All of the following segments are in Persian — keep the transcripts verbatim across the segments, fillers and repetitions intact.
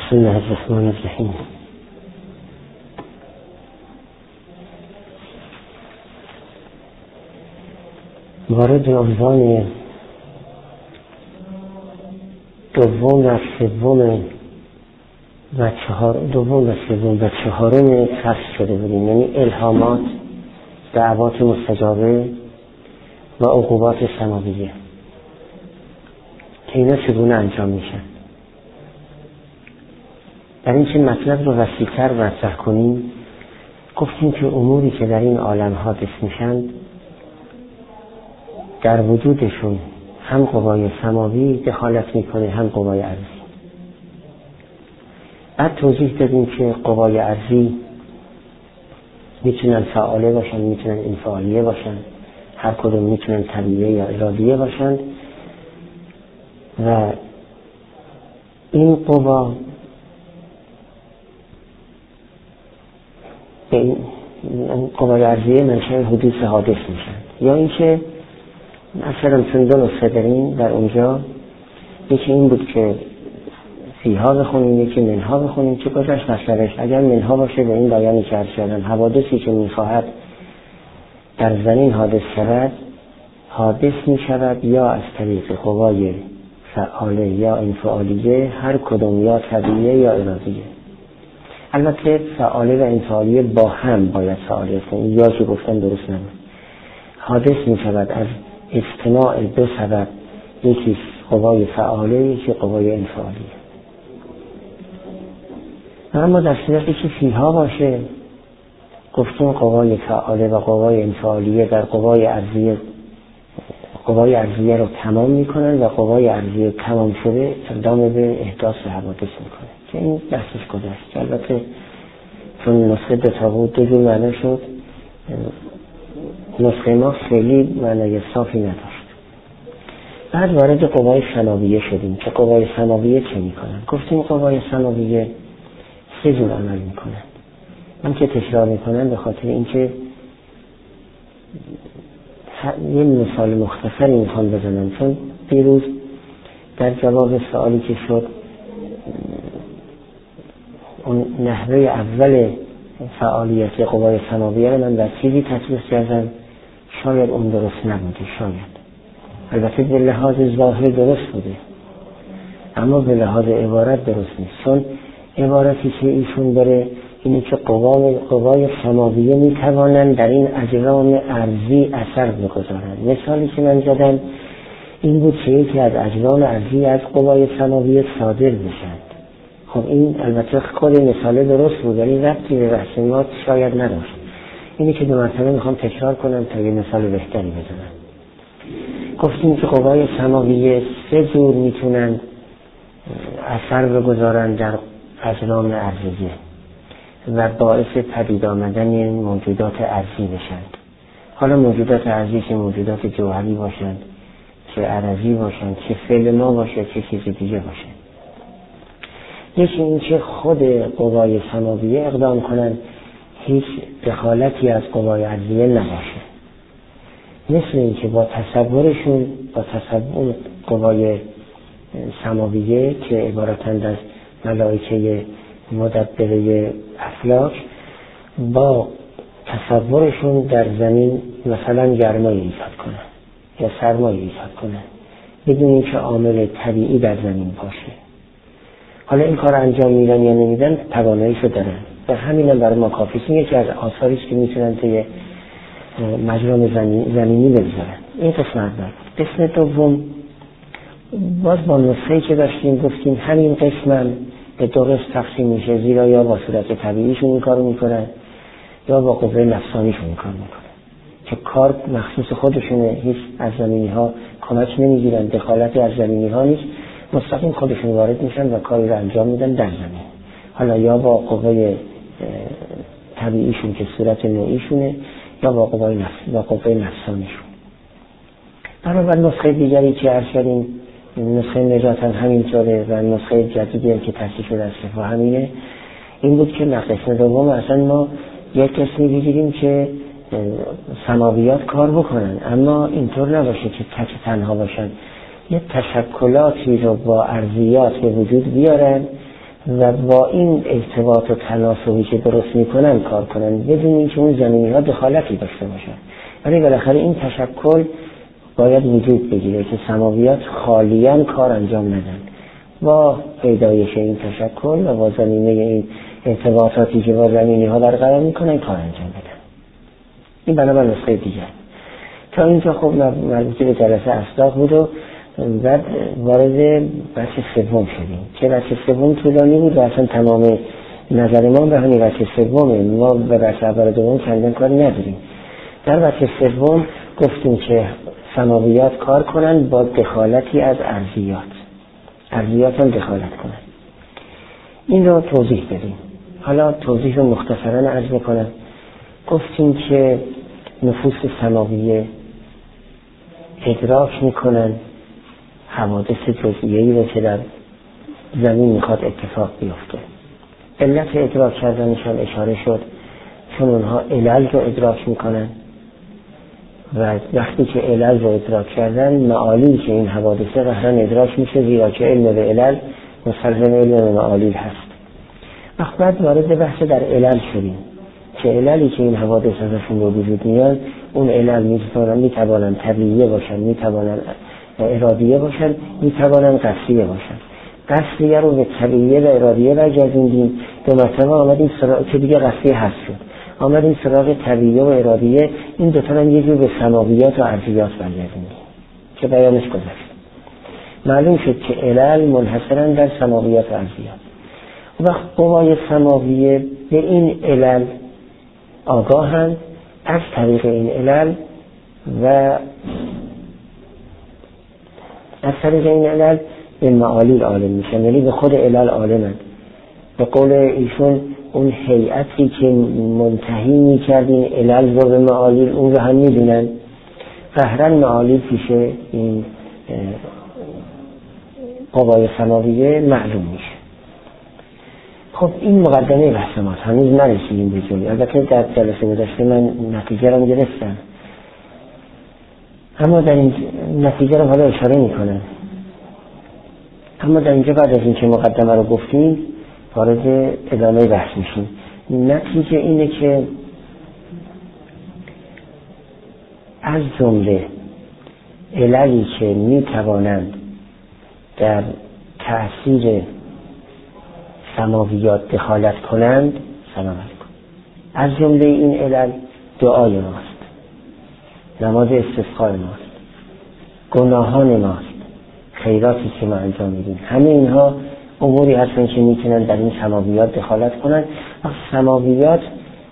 بسم الله الرحمن الرحیم. وارد عنوان دوم و سوم و چهار دوم و سوم و چهارم فصل شده بودیم، یعنی الهامات، دعوات مستجابه و عقوبات سماویه که اینا چگونه انجام میشن. در این که مطلب رو وسیع‌تر مطرح کنیم، گفتیم که اموری که در این عالم حادث میشن در وجودشون هم قوای سماوی دخالت میکنه هم قوای ارضی. بعد توضیح دادیم که قوای ارضی میتونن فعاله باشن، میتونن انفعالیه باشن، هر کدوم میتونن طبیعیه یا ارادیه باشن و این قوا به این قوای ارضیه منشأ حدوث حادث میشن. یا اینکه مثلا چون دو نسخه داریم در اونجا، یکی این بود که فیها بخونیم، یکی منها بخونیم که گذاشت مطلبش اگر منها باشه به این بیانی که عرض کردم حوادثی که میخواهد در زمین حادث شود حادث میشود یا از طریق قوای فعاله یا انفعالیه، هر کدوم یا طبیعیه یا ارادیه. البته فعاله و انفعالیه با هم باید فعالیت کنیم، یا که گفتم درست نبود. حادث میشود از اجتماع دو سبب، یکی قوای فعاله یکی قوای انفعالیه. اما در صورتی که فیها باشه، گفتیم قوای فعاله و قوای انفعالیه در قوای ارضیه قوای ارضیه رو تمام میکنن و قوای ارضیه تمام شده اقدام به احداث حوادث میکنه که این بحثش گذشت. البته چون نسخه دو تا بود دو جور معنا شد، نسخه ما خیلی معنای صافی نداشت. بعد وارد قوای سماویه شدیم که قوای سماویه چه میکنن. گفتیم قوای سماویه سه جور عمل میکنن. من که تکرار میکنن به خاطر اینکه یه مثال مختصری میخوام بزنم، چون دیروز در جواب سوالی که شد اون نحوه اول فعالیت قوای سماویه رو من در چیزی تطبیق کردم، شاید اون درست نبوده، شاید البته به لحاظ ظاهر درست بوده اما به لحاظ عبارت درست نیست. چون عبارتی که ایشون داره اینه که قوای قوای سماویه میتوانند در این اجرام ارضی اثر بگذارند. مثالی که من زدم این بود که یکی از اجرام ارضی از قوای سماویه صادر بشند. خب این البته خود مثال درست بود ولی ربطی به بحث ما شاید نداشت. اینی که دو مرتبه میخوام تکرار کنم تا یه مثال بهتری بزنم. گفتیم که قوای سماویه سه جور میتونن اثر بگذارن در اجرام ارضیه و باعث پدید آمدن موجودات ارضی بشند. حالا موجودات ارضی که موجودات جوهری باشند، چه عرضی باشند، چه فعل ما باشه، چه چیز دیگه باشه. یکی این که خود قوای سماویه اقدام کنند، هیچ دخالتی از قوای ارضیه نباشه. مثل این که با تصورشون با تصور قوای سماویه که عبارتند از ملائکه مدبره افلاک با تصورشون در زمین مثلا گرمایی ایجاد کنن یا سرمایی ایجاد کنن بدون اینکه عامل طبیعی در زمین باشه. حالا این کار انجام میدن یا نمیدن تواناییشو دارن و همین هم برای ما کافیه. این یکی از آثاریست که میتونن توی مجرم زمینی بگذارن. این قسم اول. قسم دوم باز با نسخه‌ای که داشتیم گفتیم همین قسم به دو قسم تقسیم میشه، زیرا یا با صورت طبیعیشون این کارو میکنن یا با قوه نفسانیشون این کار میکنن که کار مخصوص خودشونه، هیچ از زمینی ها کمک نمیگیرن، دخالتی از زمینی ها نیست، مستقیم خودشون وارد میشن و کاری رو انجام میدن در زمین. حالا یا با قوه طبیعیشون که صورت نوعیشونه یا با قوه نفس با قوه نفسانیشون. بنابر نسخه دیگری که عرض کردیم، نسخه نجات هم همینطوره و نسخه جدیدی هم که تصحیح شده از شفا همینه. این بود که قسم دوم اصلا ما یک قسمی بگیریم که سماویات کار بکنن اما اینطور نباشه که تک تنها باشن، یه تشکلاتی رو با ارضیات به وجود بیارن و با این ارتباط و تناسبی که درست میکنن کار کنن بدون اینکه اون زمینی ها دخالتی داشته باشن. ولی بالاخره این تشکل باید وجود بگیره که سماویات خالیاً کار انجام ندن، با پیدایش این تشکل و با زمینه این ارتباطاتی که با زمینی ها برقرار میکنن کار انجام بدن. این بنابر نسخه دیگر. تا اینجا خب مربوطه به جلسه اصداق بود و بعد وارد بحث سوم شدیم که بحث سوم طولانی بود و اصلا تمام نظر ما به همین بحث سومه. ما به بحث اول دوم چندان کاری نداریم. در بحث سوم گفتیم که سماویات کار کنن با دخالتی از ارضیات، ارضیات هم دخالت کنن. این رو توضیح بدیم. حالا توضیح رو مختصراً عرض میکنم. گفتیم که نفوس سماویه ادراک میکنن حوادث جزئیه‌ای رو که در زمین میخواد اتفاق بیفته. علت ادراک کردنشان اشاره شد چون اونها علل رو ادراک میکنن و وقتی که علل رو ادراک کردن معالیل که این حوادثه قهرن ادراک میشه، زیرا که علم به علل مستلزم علم به معالیل هست. وقت بعد وارد بحث در علل شدیم که عللی که این حوادث ازشون به وجود میاد، اون علل میتوانن میتوانن طبیعیه باشن، میتوانن ارادیه باشن، میتوانن قصدیه باشن. قصدیه رو به طبیعیه و ارادیه برگردوندیم، دو مرتبه آمدیم سراغ که دیگه قصدیه هست شد، آمدیم سراغ طبیعیه و ارادیه. این دوتا هم یه جور به سماویات و ارضیات برگردوندیم که بیانش گذشت. معلوم شد که علل منحصرا در سماویات و ارضیات. وقت قوای سماویه به این علل آگاهند، از طریق این علل و از طریق این علل به معالیل عالم میشن، یعنی به خود علل عالمند. به قول ایشون اون هیئتی که منتهی میکرد این علل رو به معالیل، اون رو هم میبینن. قهرن معالیل پیش این قوای سماویه معلوم میشه. خب این مقدمه بحث ماست، هنوز نرسیدیم به جایی. البته در جلسه گذشته من نتیجه رو گرفتم، اما در این نتیجه رو حالا اشاره میکنم. اما در اینجا بعد از این که مقدمه رو گفتیم وارد ادامه بحث میشیم. نتیجه اینه که از جمله عللی که میتوانند در تأثیر سماویات دخالت کنند، سلامت کن. از جمله این علل دعای ماست، نماز استسقای ماست، گناهان ماست، خیراتی که ما انجام میدیم. همه اینها اموری هستن که میتونن در این سماویات دخالت کنند. و سماویات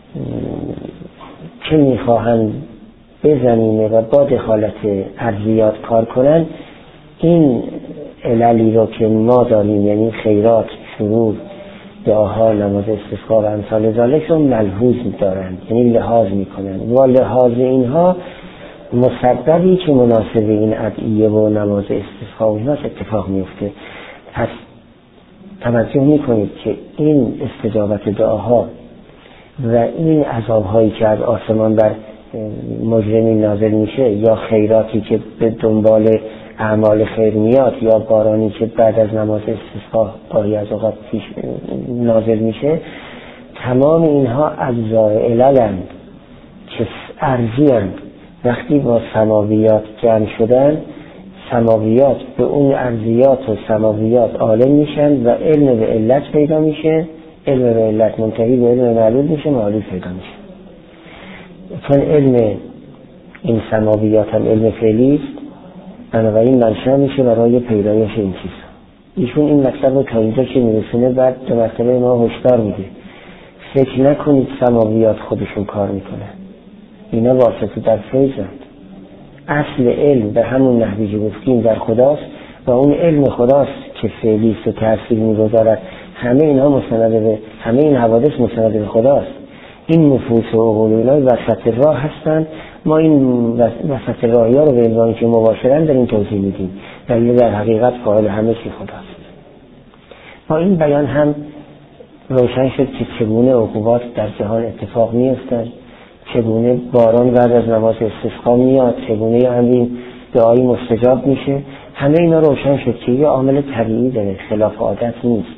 که میخواهند به زمینه و با دخالت ارضیات کار کنند، این عللی رو که ما داریم، یعنی خیرات، شروع، دعاها، نماز استسقا و امثال ذالک رو ملحوظ دارند، یعنی لحاظ میکنند. و لحاظ اینها مسببی که مناسب این ادعیه و نماز استسقا و اینها اتفاق میفته. پس توجه میکنید که این استجابت دعاها و این عذابهایی که از آسمان بر مجرمین نازل میشه، یا خیراتی که به دنبال اعمال خیر میاد، یا بارانی که بعد از نماز استسقا گاهی از اوقات پیش نازل میشه، تمام اینها اجزای عللند که ارضی‌اند. وقتی با سماویات جمع شدن، سماویات به اون ارضیات و سماویات عالم میشن و علم به علت پیدا میشه، علم به علت منتهی به علم معلول میشه، معلول پیدا میشه. چون علم این سماویات هم علم فعلی است، بنابراین منشأ میشه برای پیدایش این چیز. ایشون این مطلب رو تا اینجا که میرسونه بعد دو مرتبه ما هشدار میده فکر نکنید سماویات خودشون کار میکنن، اینا واسطه در فیضند. اصل علم به همون نحوی که گفتیم در خداست و اون علم خداست که فعلی است و تأثیر میگذارد. همه اینها مستند به همه این حوادث مستند به خداست. این نفوس و عقول اینا وسط راه هستند. ما این وسط راهی ها رو به عنوان که مباشرن در این توضیح میدیم، ولی در حقیقت فاعل همه چی خداست. با این بیان هم روشن شد که چگونه عقوبات در جهان اتفاق میافتند، چگونه باران بعد از نماز استسقا میاد، چگونه همین دعایی مستجاب میشه. همه اینا روشن شد که یه عامل طبیعی داره، خلاف عادت نیست.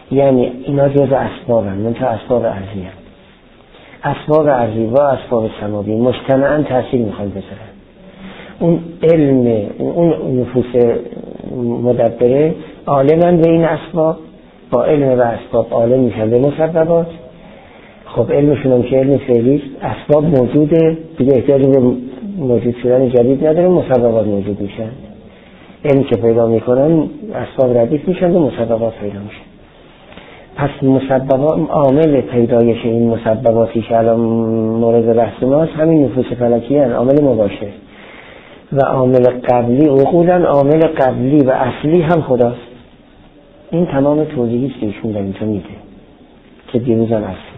یعنی اینا جز اسباب هم، منطقه اسباب ارضی هم. اسباب ارضی و اسباب سماوی مجتمعاً تأثیر میخوان بذارن. اون علم، اون نفوس مدبره عالمن به این اسباب، با علم و اسباب عالم میشن به مسببات. خب علمشون هم که علم فعلیست، اسباب موجوده دیگه، احتیاجی به موجود شدن جدید نداره، مسببات موجود میشن. علمی که پیدا میکنن اسباب ردیف میشن و مسببات پیدا میشن. پس مسببات، عامل پیدایش این مسبباتی که الان مورد بحث ماست همین نفوس فلکی هستند، عامل مباشر. و عامل قبلی عقولن، عامل قبلی و اصلی هم خداست. این تمام توضیحی است که ایشون در اینجا میده که دیروز هم اصل.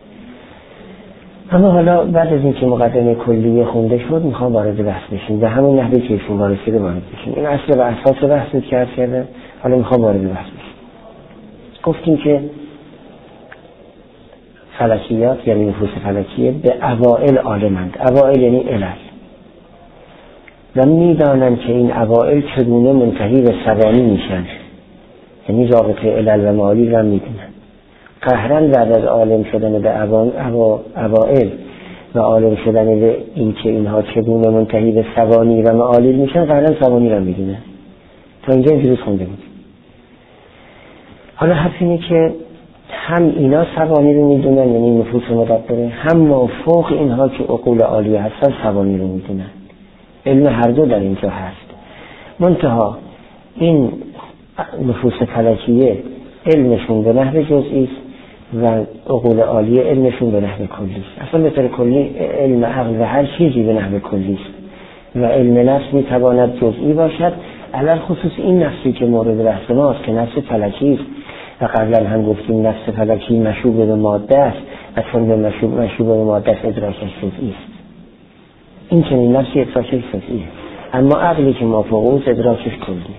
اما حالا بعد از اینکه مقدمه کلیه خونده شد میخوام وارد بحث بشیم به همون نحوی که ایشون وارد شده وارد بشیم. این اصل و اساس بحث بود که عرض کردم. حالا میخوام وارد بحث بشیم. گفتیم که فلکیات یعنی نفوس فلکیه به اوائل عالمند. اوائل یعنی علل، و میدانن که این اوائل چگونه منتهی به ثوانی میشن، یعنی رابطه علل و معالی را میدونن. قهرن بعد از عالم شدن به اوائل و عالم شدن به این که اینها چگونه منتهی به ثوانی و معالی میشن، قهرن ثوانی را میدونن. تا اینجا دیروز خونده بود. حالا حرف اینه که هم اینا ثوانی رو میدونن، یعنی نفوس مدبره، هم ما فوق اینها که عقول عالیه هستن ثوانی رو میدونن. علم هر دو در اینجا هست. منتها این نفوس فلکیه علمشون به نحو جزئی است و عقول عالیه علمشون به نحو کلی است. اصلا به طور کلی علم عقل و هر چیزی به نحو کلی است و علم نفس میتواند جزئی باشد، علل خصوص این نفسی که مورد بحث ماست که نفس فلکی است. و قبلا هم گفتیم نفس فلکی مشوب به ماده است و چون به مشوب مشوب به ماده است ادراکش جزئی است. این چنین نفسی ادراکش جزئیه، اما عقلی که ما فوق اوست ادراکش کلیه.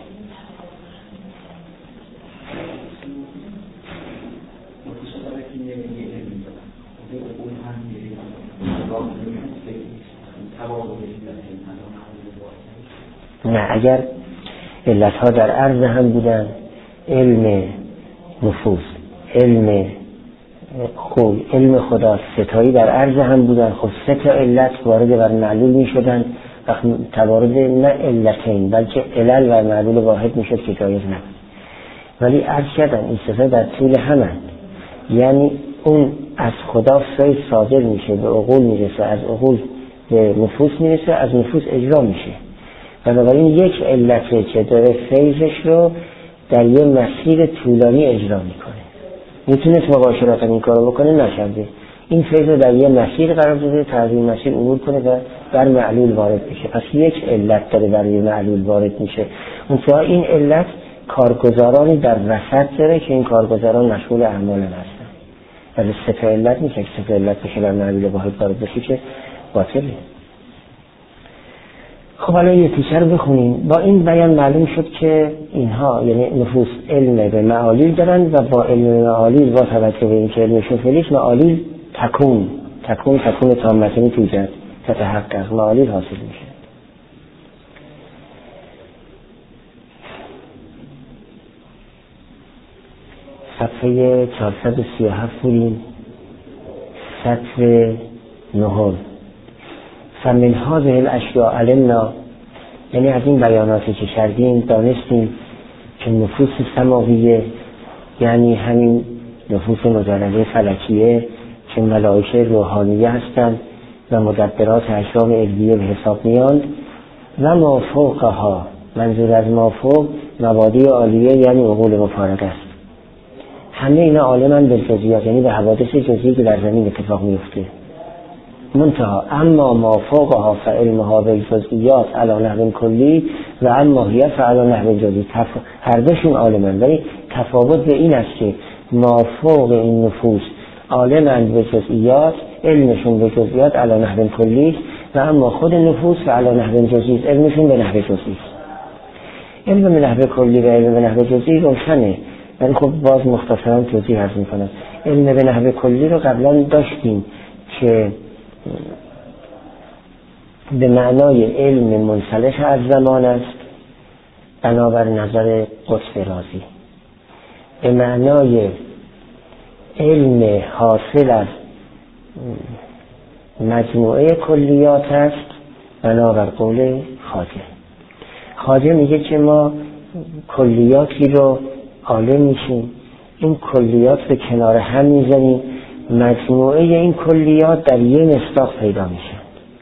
نه، اگر علتها در عرض هم بودن، علم نفوس، علم خود، علم خدا ستایی در عرض هم بودن، خب سه تا علت وارد بر معلول می شدن، وقتی توارد نه علتین بلکه علل و معلول واحد می شد که جایز نبود. ولی عرض کردن این سه در طول همند، یعنی اون از خدا فیض صادر میشه به عقول میرسه، از عقول به نفوس میرسه، از نفوس اجرا میشه. بنابراین یک علته که داره فیضش رو در یه مسیر طولانی اجرا میکنه، میتونست مباشرتا این کارو بکنه، نکرده. این فیض رو در یه مسیر قرار داده تا از این مسیر عبور کنه و بر معلول وارد بشه. پس یک علت داره برای معلول وارد میشه. منتها این علت کارگزارانی در وسط داره که این کارگزاران مشغول اعمال هستن. ولی سه علت نیست که سه علت بشه بر معلول واحد وارد بشه که باطله. خب حالا یه تیکه رو بخونیم. با این بیان معلوم شد که اینها یعنی نفوس علم به معالیل دارن و با علم معالیل با توجه به این که علمشون فعلیست، معالیل تکون تکون تکون تامتنی توجد تتحقق، معالیل حاصل میشه. صفحه چهارصد و سی و هفت بودیم، سطر نهم. فمن هذه الاشیاء علمنا، یعنی از این بیاناتی که کردیم دانستیم که نفوس سماویه یعنی همین نفوس مجرده فلکیه که ملائکه روحانیه هستند و مدبرات اشیاء علویه به حساب میاند، و ما فوقها، منظور از ما فوق مبادی عالیه یعنی عقول مفارقه است. همه اینا عالمن بالجزئیات، یعنی به حوادث جزئی که در زمین اتفاق میفته. منتها اما ما فوقها فعلمها بالجزئیات علی نحو کلی و اما هی فعلی نحو جزئی. هر دوشون عالمن، ولی تفاوت به این است که ما فوق این نفوس عالمن به جزئیات، علمشون به جزئیات علی نحو کلی، و اما خود نفوس علی نحو جزئی، علمشون به نحو جزئی. علم به نحو کلی و علم به نحو جزئی روشنه، ولی خب باز مختصرا توضیح عرض می‌کنم. علم به نحو کلی رو قبلا داشتیم که به معنای علم منسلخ از زمان است بنابر نظر قطب رازی، به معنای علم حاصل از مجموعه کلیات است بنابر قول خواجه. خواجه میگه که ما کلیاتی رو عالم میشیم، این کلیات رو کنار هم میزنیم، مجموعه این کلیات در یه مصداق پیدا میشن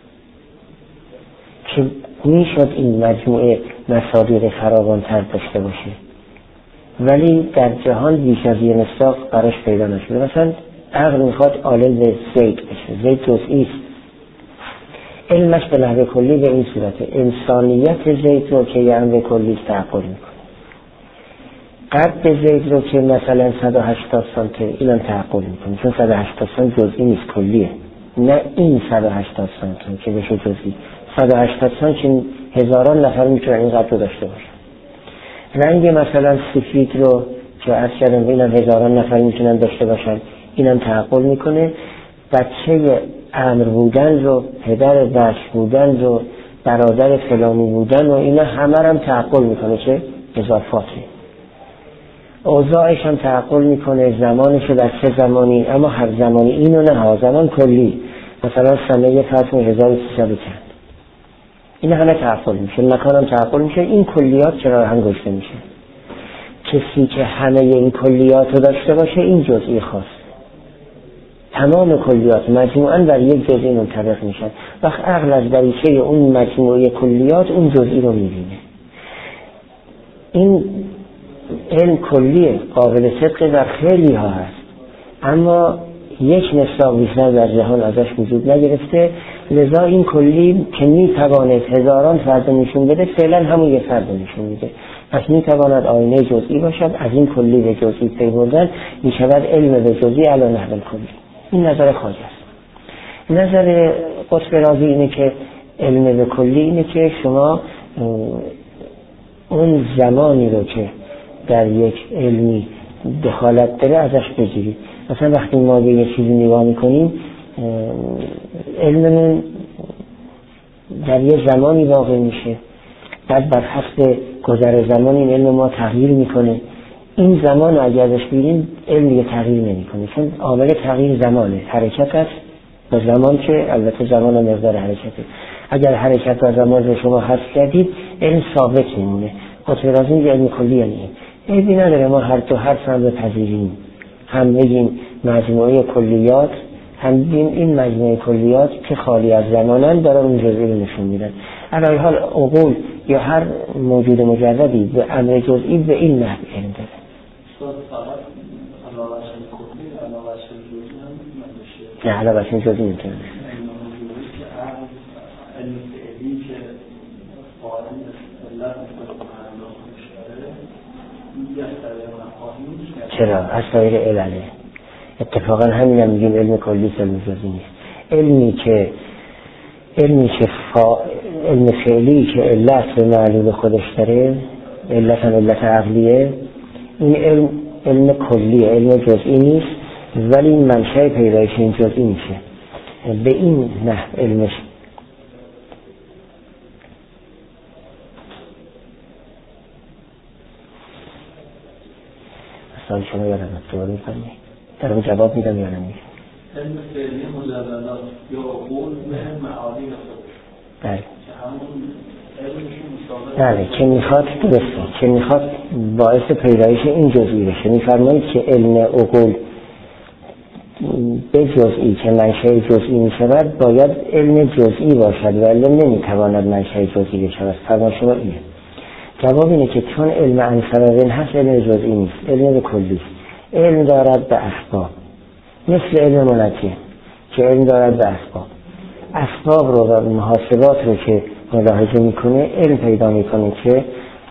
که میشد این مجموعه مصادیق فراوان‌تر داشته باشه، ولی در جهان بیش از یه مصداق براش پیدا نشده. مثلا عقل میخواد عالم به زید بشه، زید جزئی است، علمش به نحو کلی به این صورته، انسانیت زید رو که یه امر کلی تعقل میکنه، قد زید رو که مثلا صد و هشتاد سانته اینم تعقل میکنه، چون صد و هشتاد سانت جزئی نیست کلیه، نه این صد و هشتاد سانت که بشه جزئی، صد و هشتاد سانت که هزاران نفر میتونه این قد رو داشته باشه. رنگ مثلا سفید رو که عرض کردم اینم هزاران نفر میتونن داشته باشن، اینم تعقل میکنه. بچه امر بودن رو، پدر بچه بودن رو، برادر فلانی بودن و اینا همه هم تعقل میکنه که اضافاته. اوضاعش هم تعقل میکنه، زمانش رو در چه زمانی، اما هر زمانی اینو نه ها، زمان کلی، مثلا سنه فرض هزار و سیصد چند، این همه تعقل میشه، مکان هم تعقل میشه، این کلیات چرا هم گشته میشه. کسی که همه این کلیات رو داشته باشه این جزئی خاص، تمام کلیات مجموعاً در یک جزئی منطبق میشن، وقت عقل از دریچه اون مجموعه کلیات اون جزئی رو میبینه. این علم کلیه، قابل صدق در خیلی ها هست، اما یک مصداق بیشتر در جهان ازش وجود نگرفته، لذا این کلی که میتواند هزاران فرد نشون بده فعلا همون یک فرد نشون میده، پس میتواند آینه جزئی باشد، از این کلی به جزئی پی بردن میشود علم به جزئی علی نحو کلی. این نظر خواجه است. نظر قطب رازی اینه که علم به کلی اینه که شما اون زمانی رو که در یک علمی دخالت داره ازش بگیرید. مثلا وقتی ما به یک چیزی نگاه میکنیم، علممون در یک زمانی واقع میشه، بعد بر حسب گذر زمان این علم ما تغییر میکنه. این زمان رو اگر ازش بگیریم علم یه تغییر نمیکنه، چون عامل تغییر زمانه، حرکت است و زمان که البته زمان و مقدار حرکته. اگر حرکت و زمان رو شما حذف کردید علم ثابت میمونه. قطب رازی میگه علم کلی یعنی این عیبی نداره ما هر دو حرف هم بپذیریم، هم بگیم مجموعه کلیات، هم بگیم این مجموعه کلیات که خالی از زمانن دارن اون جزئی رو نشون میدن. علی حال عقول یا هر موجود مجردی به امر جزئی به این نحو علم داره. نه علاوه بر جزئی نمیتونه. چرا؟ از سایر علله. اتفاقا همین هم میگیم علم کلی علم جزئی نیست. علمی که علمی که فا... علم فعلی که علت به معلول خودش داره، علت هم علت عقلیه، این علم علم کلیه، علم جزئی نیست، ولی منشأ پیدایش این جزئی میشه. به این نحو علمش سوال شما یادم دوباره می‌کنی؟ دارم جواب میدم یا نمیدم؟ علم فعلی مجردات یا عقول به معانی خودش. بله. که همون علمشون مصادره. بله که میخواد درسته، که میخواد باعث پیدایش این جزئی بشه. میفرمایید که علم عقول به جزئی که منشأ جزئی میشود باید علم جزئی باشد و علم نمیتواند منشأ جزئی بشود. فرمان شما اینه. جواب اینه که چون علم عن سبب هست علم جزئی نیست، علم به کلی است. علم دارد به اسباب، مثل علم منجم که علم دارد به اسباب. اسباب رو و محاسبات رو که ملاحظه میکنه علم پیدا میکنه که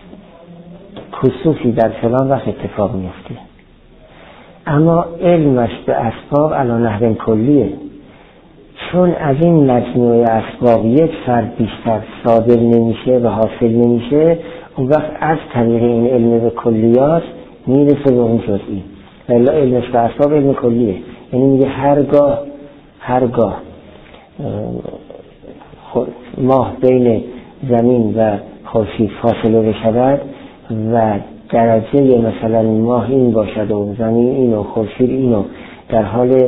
کسوفی در فلان وقت اتفاق میفته، اما علمش به اسباب علی نحو کلیه. چون از این مجموعه اسباب یک فرد بیشتر صادر نمیشه و حاصل نمیشه، اون وقت از طریق این علم به کلیات میرسه به اون جزئی. ولی علمش به اسباب علم کلیه، یعنی میگه هرگاه هرگاه ماه بین زمین و خورشید فاصله بشود و درجه مثلا ماه این باشد و زمین اینو خورشید اینو در حال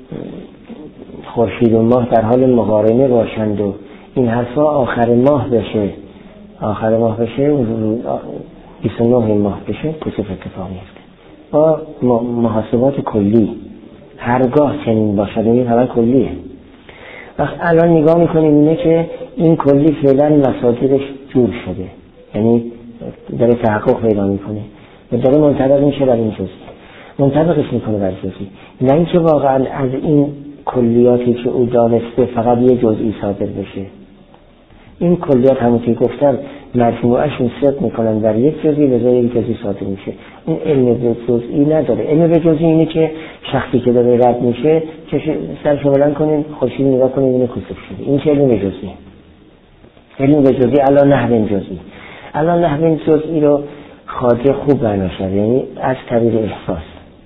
خورشید و ماه در حال مقارنه باشند و این حرفا آخر ماه بشه آخر ماه بشه بیست و نه ماه بشه کسوف اتفاق میفته با محاسبات کلی هرگاه چنین باشد این خبر کلیه. وقت الان نگاه میکنیم اینه که این کلی فعلا مصادرش جور شده، یعنی داره تحقق پیدا میکنه و داره منطبق میشه بر این جزئی، منطبقش میکنه بر جزئی، نه اینکه واقعا از این کلیاتی که او دانسته فقط یه جزئی صادر بشه. این کلیات همون که گفتم مجموعهشون صدق میکنن بر یک جزئی به جای یک جزئی صادر میشه. این علم به جزئی نداره. علم به جزئی اینه که شخصی که داره رد میشه که سرشو بلند کنین خورشید نگاه کنین اینه کسوف شده، این چه علم به جزئی؟ علم به جزئی علی نحو جزئی. علی نحو جزئی رو خواجه خوب معنا کرد، یعنی از طریق احساس.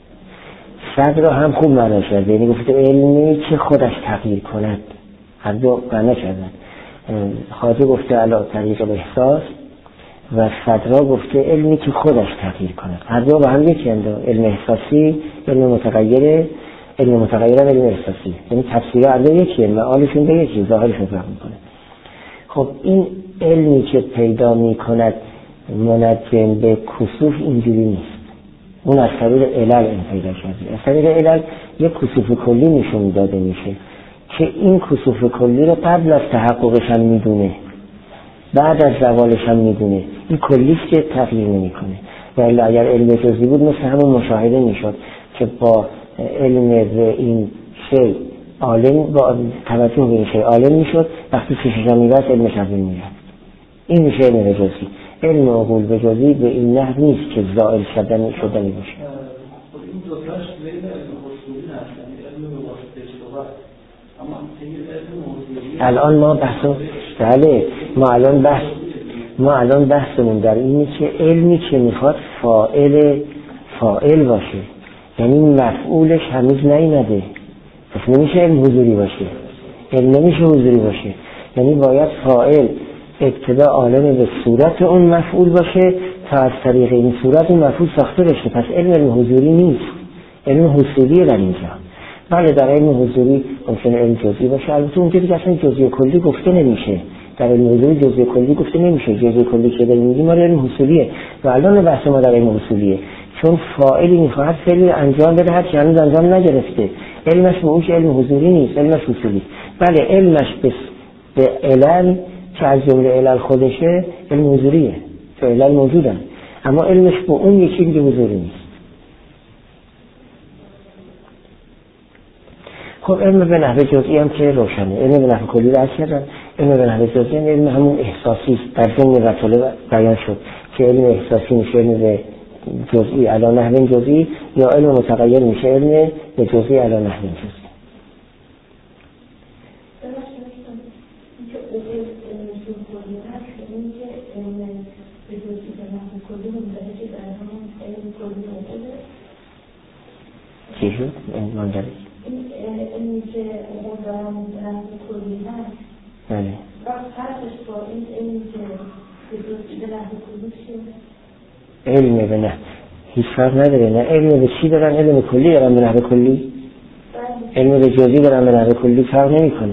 صدر رو هم خوب معنا کرد، یعنی گفته علمی که خودش تغییر کند. هر دو معنا کردن. خواجه گفته علی طریق احساس و صدرا گفته علمی که خودش تغییر کند. هر دو با هم یکی اند، علم احساسی علم متغیر، علم متغیر علم احساسی، یعنی تفسیر هر دو یکیه، معالشون به یکی، ظاهرشون فرق میکنه. خب این علمی که پیدا میکند منجم به کسوف اینجوری نیست، اون از طریق علل این پیدا شده. از طریق علل یک کسوف کلی نشون داده میشه که این کسوف کلی رو قبل از تحققش هم میدونه، بعد از زوالش هم میدونه، این کلیست که تغییر نمیکنه. ولی اگر علم جزئی بود مثل همون مشاهده میشد که با علم به این شی عالم، با توجه به این شی عالم میشد، وقتی چشش هم میبست علمش هم میرفت. این میشه علم جزئی. علم عقول به جزئی به این نحو نیست که زائل شدن شدنی باشه. این دو تاش بین علم اصولی هستن، علم به واسطه صحبت. الان ما بحث بله ما الان بحث ما الان بحثمون در اینه که علمی که میخواد فاعل فاعل باشه، یعنی مفعولش هنوز نیامده، پس نمیشه علم حضوری باشه، علم نمیشه حضوری باشه، یعنی باید فاعل ابتدا عالم به صورت اون مفعول باشه تا از طریق این صورت اون مفعول ساخته بشه. پس علم علم حضوری نیست، علم حصولیه در اینجا. بله در علم حضوری ممکنه علم جزئی باشه، البته اونجا دیگه اصلا جزئی کلی گفته نمیشه، در علم حضوری جزئی کلی گفته نمیشه، جزئی کلی که داریم میگیم مال علم حصولیه و الان بحث ما در علم حصولیه، چون فاعلی میخواد فعلی انجام بده هر چه هنوز انجام نگرفته، علمش به اوش علم حضوری نیست، علمش حصولی. بله علمش به علل که از جمله علل خودشه علم حضوریه، که علل موجودن، اما علمش به اون یکی دیگه حضوری نیست. خب علم به نحو جزئی هم که روشنه، علم به نحو کلی رو عرض کردم. علم به نحو جزئی هم علم همون احساسی است، در ضمن رساله بیان شد که علم احساسی میشه علم به جزئی علی نحو جزئی، یا علم متغیر میشه علم به جزئی علی نحو جزئی. چی شد؟ من دارم این که اون دارم دارم کلی هست بله وقت فرقش با این علمی که به جزئی به نحو کلی شد. علم به نحو هیچ فرق نداره، نه علم به چی دارن، علم کلی دارن به نحو کلی، علم به جزئی دارن به نحو کلی فرق نمی کنه.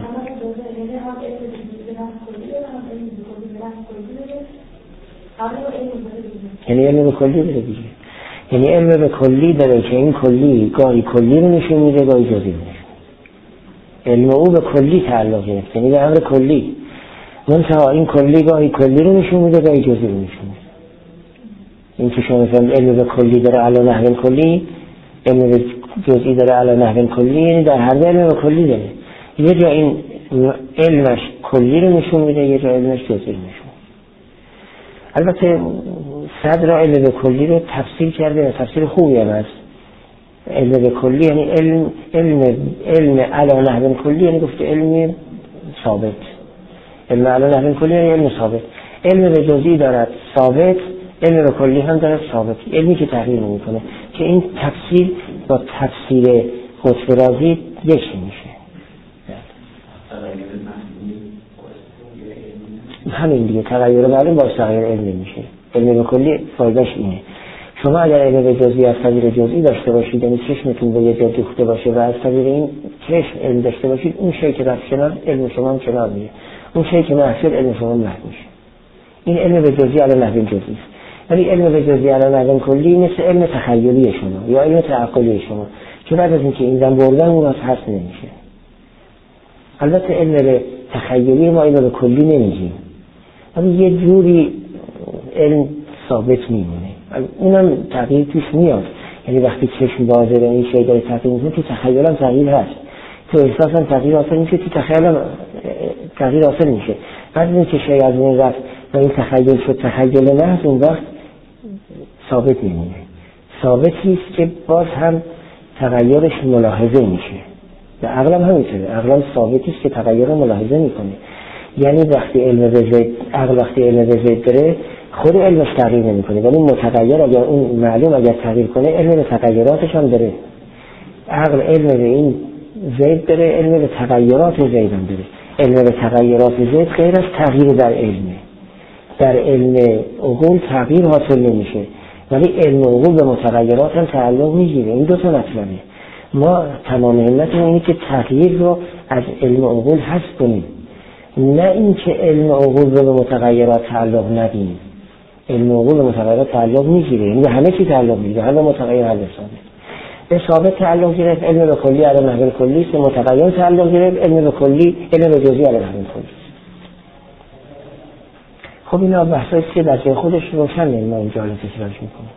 یعنی علم به کلی داره دیگه، یعنی علم به کلی داره که این کلی گاهی کلی رو نشون میده گاهی جزئی رو نشون. علم او به کلی تعلق گرفته، یعنی به امر کلی، منتها این کلی گاهی کلی رو نشون میده گاهی جزئی رو نشون میده. این که شما مثلا علم به کلی داره علی نحو کلی، علم به جزئی داره علی نحو کلی، یعنی در هر دو علم به کلی داره. یه جا این علمش کلی رو نشون میده، یه جا علمش جزئی رو نشون. البته صدر علم به کلی رو تفسیر کرده و تفسیر خوبی هم هست. علم به کلی یعنی علم علم علم علی نحو کلی، یعنی گفته علم ثابت. علم علی نحو کلی یعنی علم ثابت. علم به جزئی دارد ثابت، علم به کلی هم دارد ثابت، علمی که تغییر نمیکنه، که این تفسیر با تفسیر قطب رازی یکی میشه. همین دیگه تغییر معلوم با تغییر علم میشه. علم به کلی فایدهش اینه شما اگر علم به جزئی از طریق جزئی داشته باشید، یعنی چشمتون به یه جا دوخته باشه و از طریق این چشم علم داشته باشید، اون شی که رفت کنار علم شما هم کنار میره، اون شی که محصول علم شما محو میشه. این علم به جزئی علی نحو جزئی است. ولی علم به جزئی علی نحو کلی مثل علم تخیلی شما یا علم تعقلی شما، چون بعد از اینکه این دم بردن اون از حس نمیشه. البته علم به تخیلی ما علم به کلی نمیگیم، ولی یه جوری علم ثابت میمونه، اونم تغییر توش میاد. یعنی وقتی چشم بازه به این شی داره تغییر میکنه، تو تخیل هم تغییر هست، تو احساس هم تغییر حاصل میشه، تو تخیل هم تغییر حاصل میشه. بعد از اینکه شی از اون رفت و این تخیل شد تخیل محض، اون وقت ثابت میمونه. ثابتی است که باز هم تغییرش ملاحظه میشه. و عقل هم همینطوره، عقل هم ثابتی است که تغییر رو ملاحظه میکنه. یعنی وقتی علم به زید، عقل وقتی علم به زید داره، خود علمش تغییر نمیکنه، ولی متغیر اگر اون معلوم اگر تغییر کنه، علم به تغییراتش هم داره. عقل علم به این زید داره، علم به تغییرات زید هم داره. علم به تغییرات زید غیر از تغییر در علمه. در علم عقول تغییر حاصل نمیشه، ولی علم عقول به متغیرات هم تعلق میگیره. این دو تا مطلبه. ما تمام همتمون اینه که تغییر رو از علم عقول حذف کنیم، نه اینکه علم عقول رو به متغیرات تعلق ندیم. علم عقول به متغیرات تعلق میگیره، یعنی به همه چی تعلق میگیره، هر متغیر هر ثابت. به ثابت تعلق گرفت علم به کلی علی نحو کلی است، متغیر تعلق گرفت علم به کلی علم به جزئی علی نحو کلی. خب اینا بحثایی که در جای خودش روشنه، ما اینجا الان تکرارش میکنیم.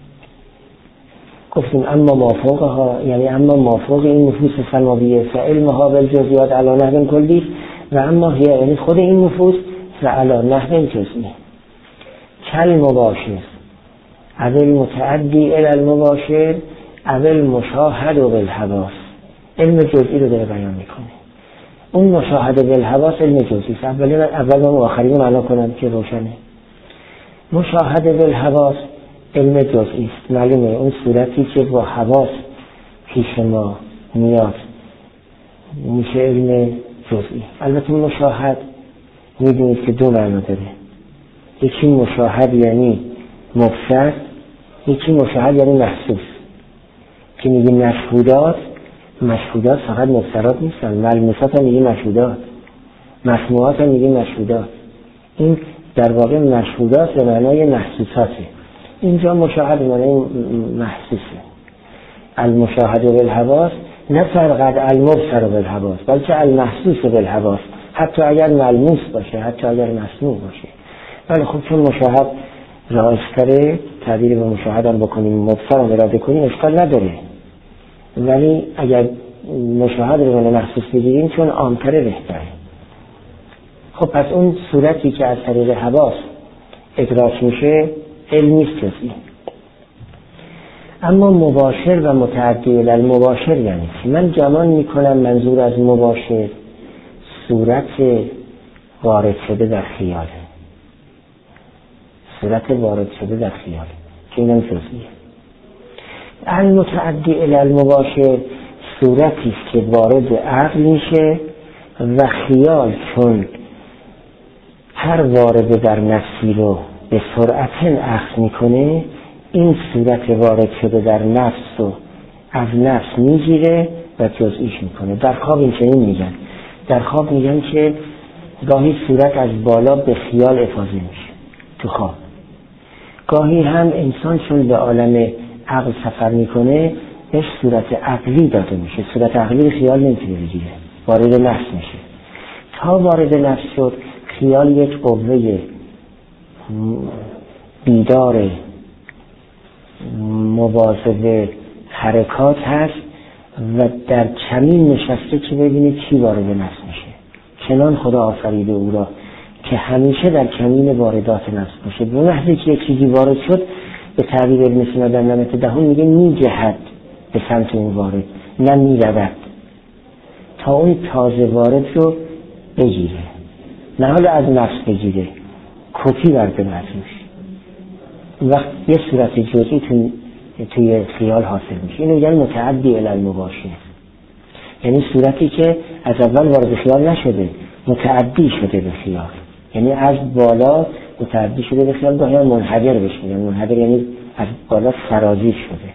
گفتیم اما مافوقها، یعنی اما مافوق این نفوس سماویه فعلمها بالجزئیات علی نحو کلی، و اما هی، یعنی خود این نفوس علی نحو جزئی. کل مباشر اول متعدی الی المباشر اول مشاهد و بالحواس. علم جزئی رو داره بیان میکنه. اون مشاهده بالحواس علم جزئی است. اولی اول و آخری معنا کنم که روشنه. مشاهده بالحواس علم جزئی است. معلومه اون صورتی که با حواس پیش ما میاد میشه علم جزئی. البته مشاهد میدونید که دو معنا داره. یکی مشاهد یعنی مبصر، یکی مشاهد یعنی محسوس. که میگه مشهودات، مشهودات فقط مبصرات نیستن، ملموسات هم میگه مشهودات، مسموعات هم میگه مشهودات. این در واقع مشهودات به معنای محسوساته. اینجا مشاهد معنای محسوسه. المشاهده بالحواس نه فقط المبصر بالحواس، بلکه المحسوس بالحواس، حتی اگر ملموس باشه، حتی اگر مسموع باشه. ولی خب چون مشاهد رایج‌تره، تعبیر به مشاهد هم بکنیم، مبصر هم اراده کنیم، اشکال نداره. ولی اگر مشاهد رو به محسوس بگیریم چون عام‌تره بهتره. خب پس اون صورتی که از طریق حواس ادراک میشه علمی است جزئی. اما مباشر و متعدی الی المباشر یعنی چی؟ من گمان میکنم منظور از مباشر صورت وارد شده در خیاله، صورت وارد شده در خیاله که اینم جزئیه. المتعدی الی المباشر صورتی است که وارد عقل میشه و خیال چون هر وارد در نفسی رو به سرعت اخذ میکنه، این صورت وارد شده در نفس رو از نفس میگیره و جزئیش میکنه. در خواب این چنین میگن، در خواب میگن که گاهی صورت از بالا به خیال افاضه میشه تو خواب، گاهی هم انسان چون به عالم عقل سفر میکنه بهش صورت عقلی داده میشه، صورت عقلی خیال نمیتونه بگیره، وارد نفس میشه. تا وارد نفس شد خیال یک قوه بیدار مواظب حرکات هست و در کمین نشسته که ببینید چی وارد نفس میشه. چنان خدا آفریده او را که همیشه در کمین واردات نفس باشه. به محضی که یک چیزی وارد شد، به تعبیر ابن سینا در نمط دهم میگه میجهد به سمت اون وارد، نه میرود، تا اون تازه وارد رو بگیره، نه حالا از نفس بگیره، کپی برده برزوش. وقت یه صورت جزئی توی, توی خیال حاصل میشه. اینو میگن متعدی الی المباشر، یعنی صورتی که از اول وارد خیال نشده، متعدی شده به خیال، یعنی از بالا متعدی شده به خیال. گاهی منحدر بهش میگن. منحدر یعنی از بالا سرازیر شده.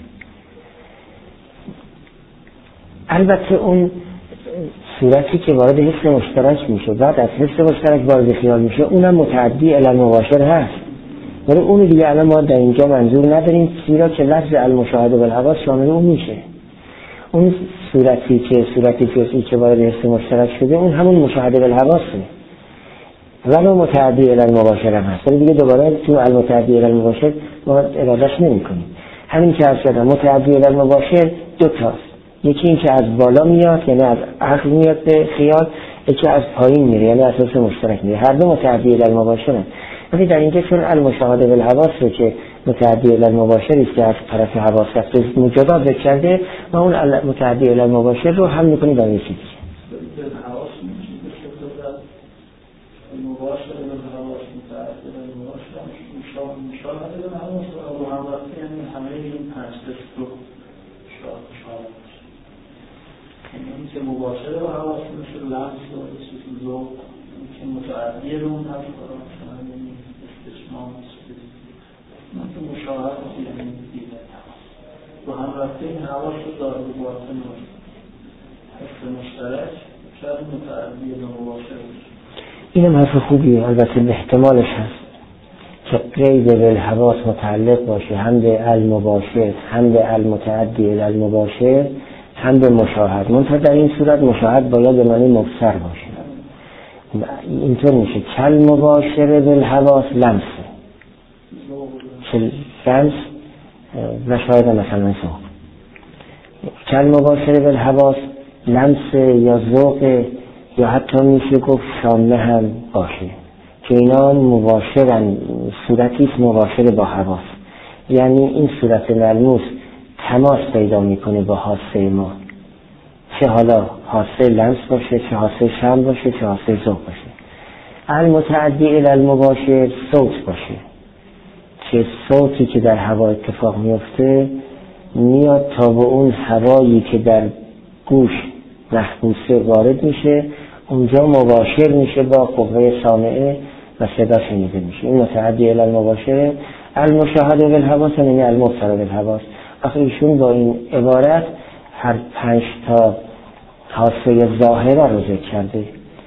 البته اون صورتی که وارد حس مشترک میشه بعد از حس مشترک وارد خیال میشه اونم متعدی الی المباشر هست، ولی اون دیگه الان ما در اینجا منظور نداریم، زیرا که لفظ المشاهده بالحواس شامل اون میشه. اون صورتی که صورتی جزئی که وارد حس مشترک شده اون همون مشاهده بالحواسه، ولی متعدی الی المباشر هم هست، ولی دیگه دوباره تو المتعدی الی المباشر ما ارادهش نمی‌کنیم. همین که از شدم متعدی الی المباشر دو تاست، یکی این که از بالا میاد یعنی از عقل میاد به خیال، یکی از پایین میره یعنی از حس مشترک میره، هر دو متعدی الی المباشر هست. ولی در اینجا چون المشاهده بالحواس رو که متعدی الی المباشر است که از طرف حواس رفته مجرد ذکر کرده، ما اون متعدی الی المباشر رو هم می‌کنیم در این چیزی مباشر بالحواس متعدی بالمباشر مشاهده بالحواس و هم وقتی یعنی همه این پنج دست رو شاهد میشه. این که مباشر بالحواس میشه لمس و ذوق، این که متعدی رو اون هم یعنی استشمام من که مشاهده یعنی دیدن و هم وقتی این حواس رو داره به باطن و حس مشترک شاید متعدی بالمباشر میشه. این هم حرف خوبیه، البته به احتمالش هست که قید بالحواس متعلق باشه هم به المباشر هم به المتعدی الی المباشر هم به مشاهد، منتها در این صورت مشاهد باید به معنی مبصر باشه. اینطور میشه کل مباشر بالحواس لمسه، چه لمس و شاید مثلا ذوق. کل مباشر بالحواس لمس یا ذوق یا حتی میشه گفت شامه هم باشه که اینا مباشرن، صورتیست مباشر با حواس، یعنی این صورت ملموس تماس پیدا میکنه با حاسه ما، چه حالا حاسه لمس باشه، چه حاسه شم باشه، چه حاسه ذوق باشه. المتعدی الی المباشر صوت باشه، چه صوتی که در هوا اتفاق میفته میاد تا به اون هوایی که در گوش محبوسه وارد میشه، اونجا مباشر میشه با قوه سامعه و صدا شنیده میشه. این متعدی الی المباشر. المشاهده بالحواس یعنی المبصر بالحواس. آخه ایشون با این عبارت هر پنج تا حاسه ظاهره رو ذکر کرده،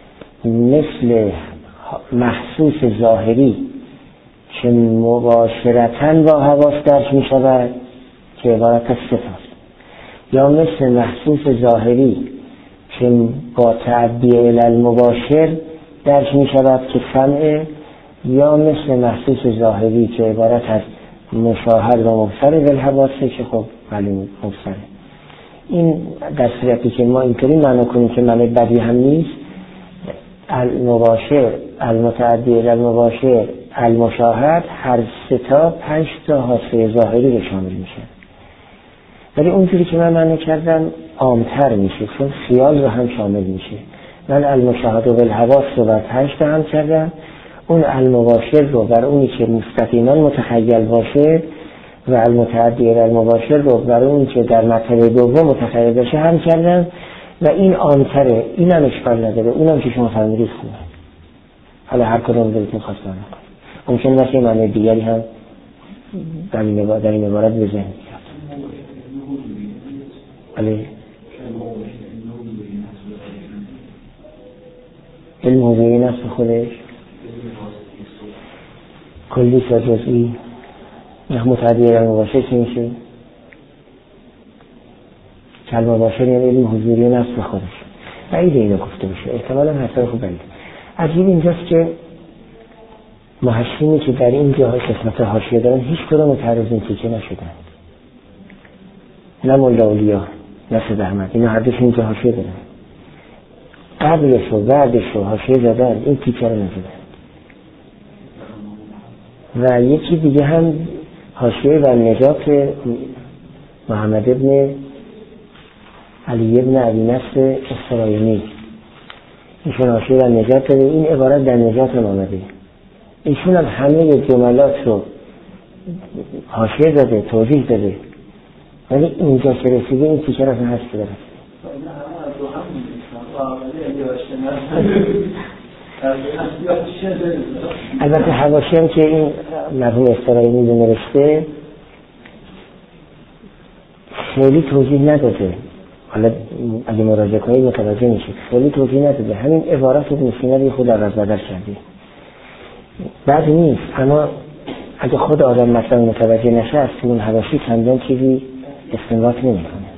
مثل محسوس ظاهری که مباشرتاً با حواس درک میشود که عبارت از صفاست، یا مثل محسوس ظاهری که با تعدی الی المباشر درک می شود که سمع، یا مثل محسوس ظاهری که عبارت از مشاهد و مبصر بالحواسه که خب ولی مبصره. این در صورتی که ما اینطوری معنا کنیم که معنی بدی هم نیست، المباشر، المتعدی الی المباشر، المشاهد، هر سه تا پنج تا حاسه ظاهری رو شامل میشه. ولی اونجوری که من معنی کردم عامتر میشه چون خیال رو هم شامل میشه. من المشاهده بالحواس رو بر پنج تا هم کردم، اون المباشر رو بر اونی که مستقیما متخیل باشه و المتعدی الی المباشر رو بر اونی که در مرتبه دوم متخیل باشه هم کردم و این عامتره، این هم اشکال نداره، اونم که شما فرمودید خوبه. حالا هر کدوم دلتون خواست معنی کنید، ممکن باشه معنی دیگری هم در این عبارت بزنید. علی علم حضوری نفس خودش کلی و جزئی متعدی الی المباشر چی میشه؟ کل مباشر یعنی علم حضوری نفس خودش. بعید اینو گفته بشه، احتمالا حسن خوب بعید. عجیب اینجاست که محشیمی که در این جاهای قسمت حاشیه دارن هیچ کدوم متعرض این تیکه نشدن، نه مولا اولیا نه سید احمد، اینا هر دوش اینجا حاشیه دارن، قبلش و بعدش و حاشیه زدن، این تیکه رو نزدن. و یکی دیگه هم حاشیه و نجات محمد ابن علی ابن عبی نصر اسرائیلی، ایشون حاشیه و نجات داره، این عبارت در نجات آمده. ایشون هم همه جملات رو حاشیه زده، توضیح داده، ولی اینجا که رسیده این تیکه رو هست که داره. البته حواشی هم که این مرحوم اسرائیلی رو نوشته خیلی توضیح نداده، حالا اگه مراجعه کنید متوجه میشید، خیلی توضیح نداده، همین عبارات رو میشینه خود عوض بدل کردی بعد نیست. اما اگه خود آدم مثلا متوجه نشه از اون حواشی چندان چیزی استنباط نمیکنه.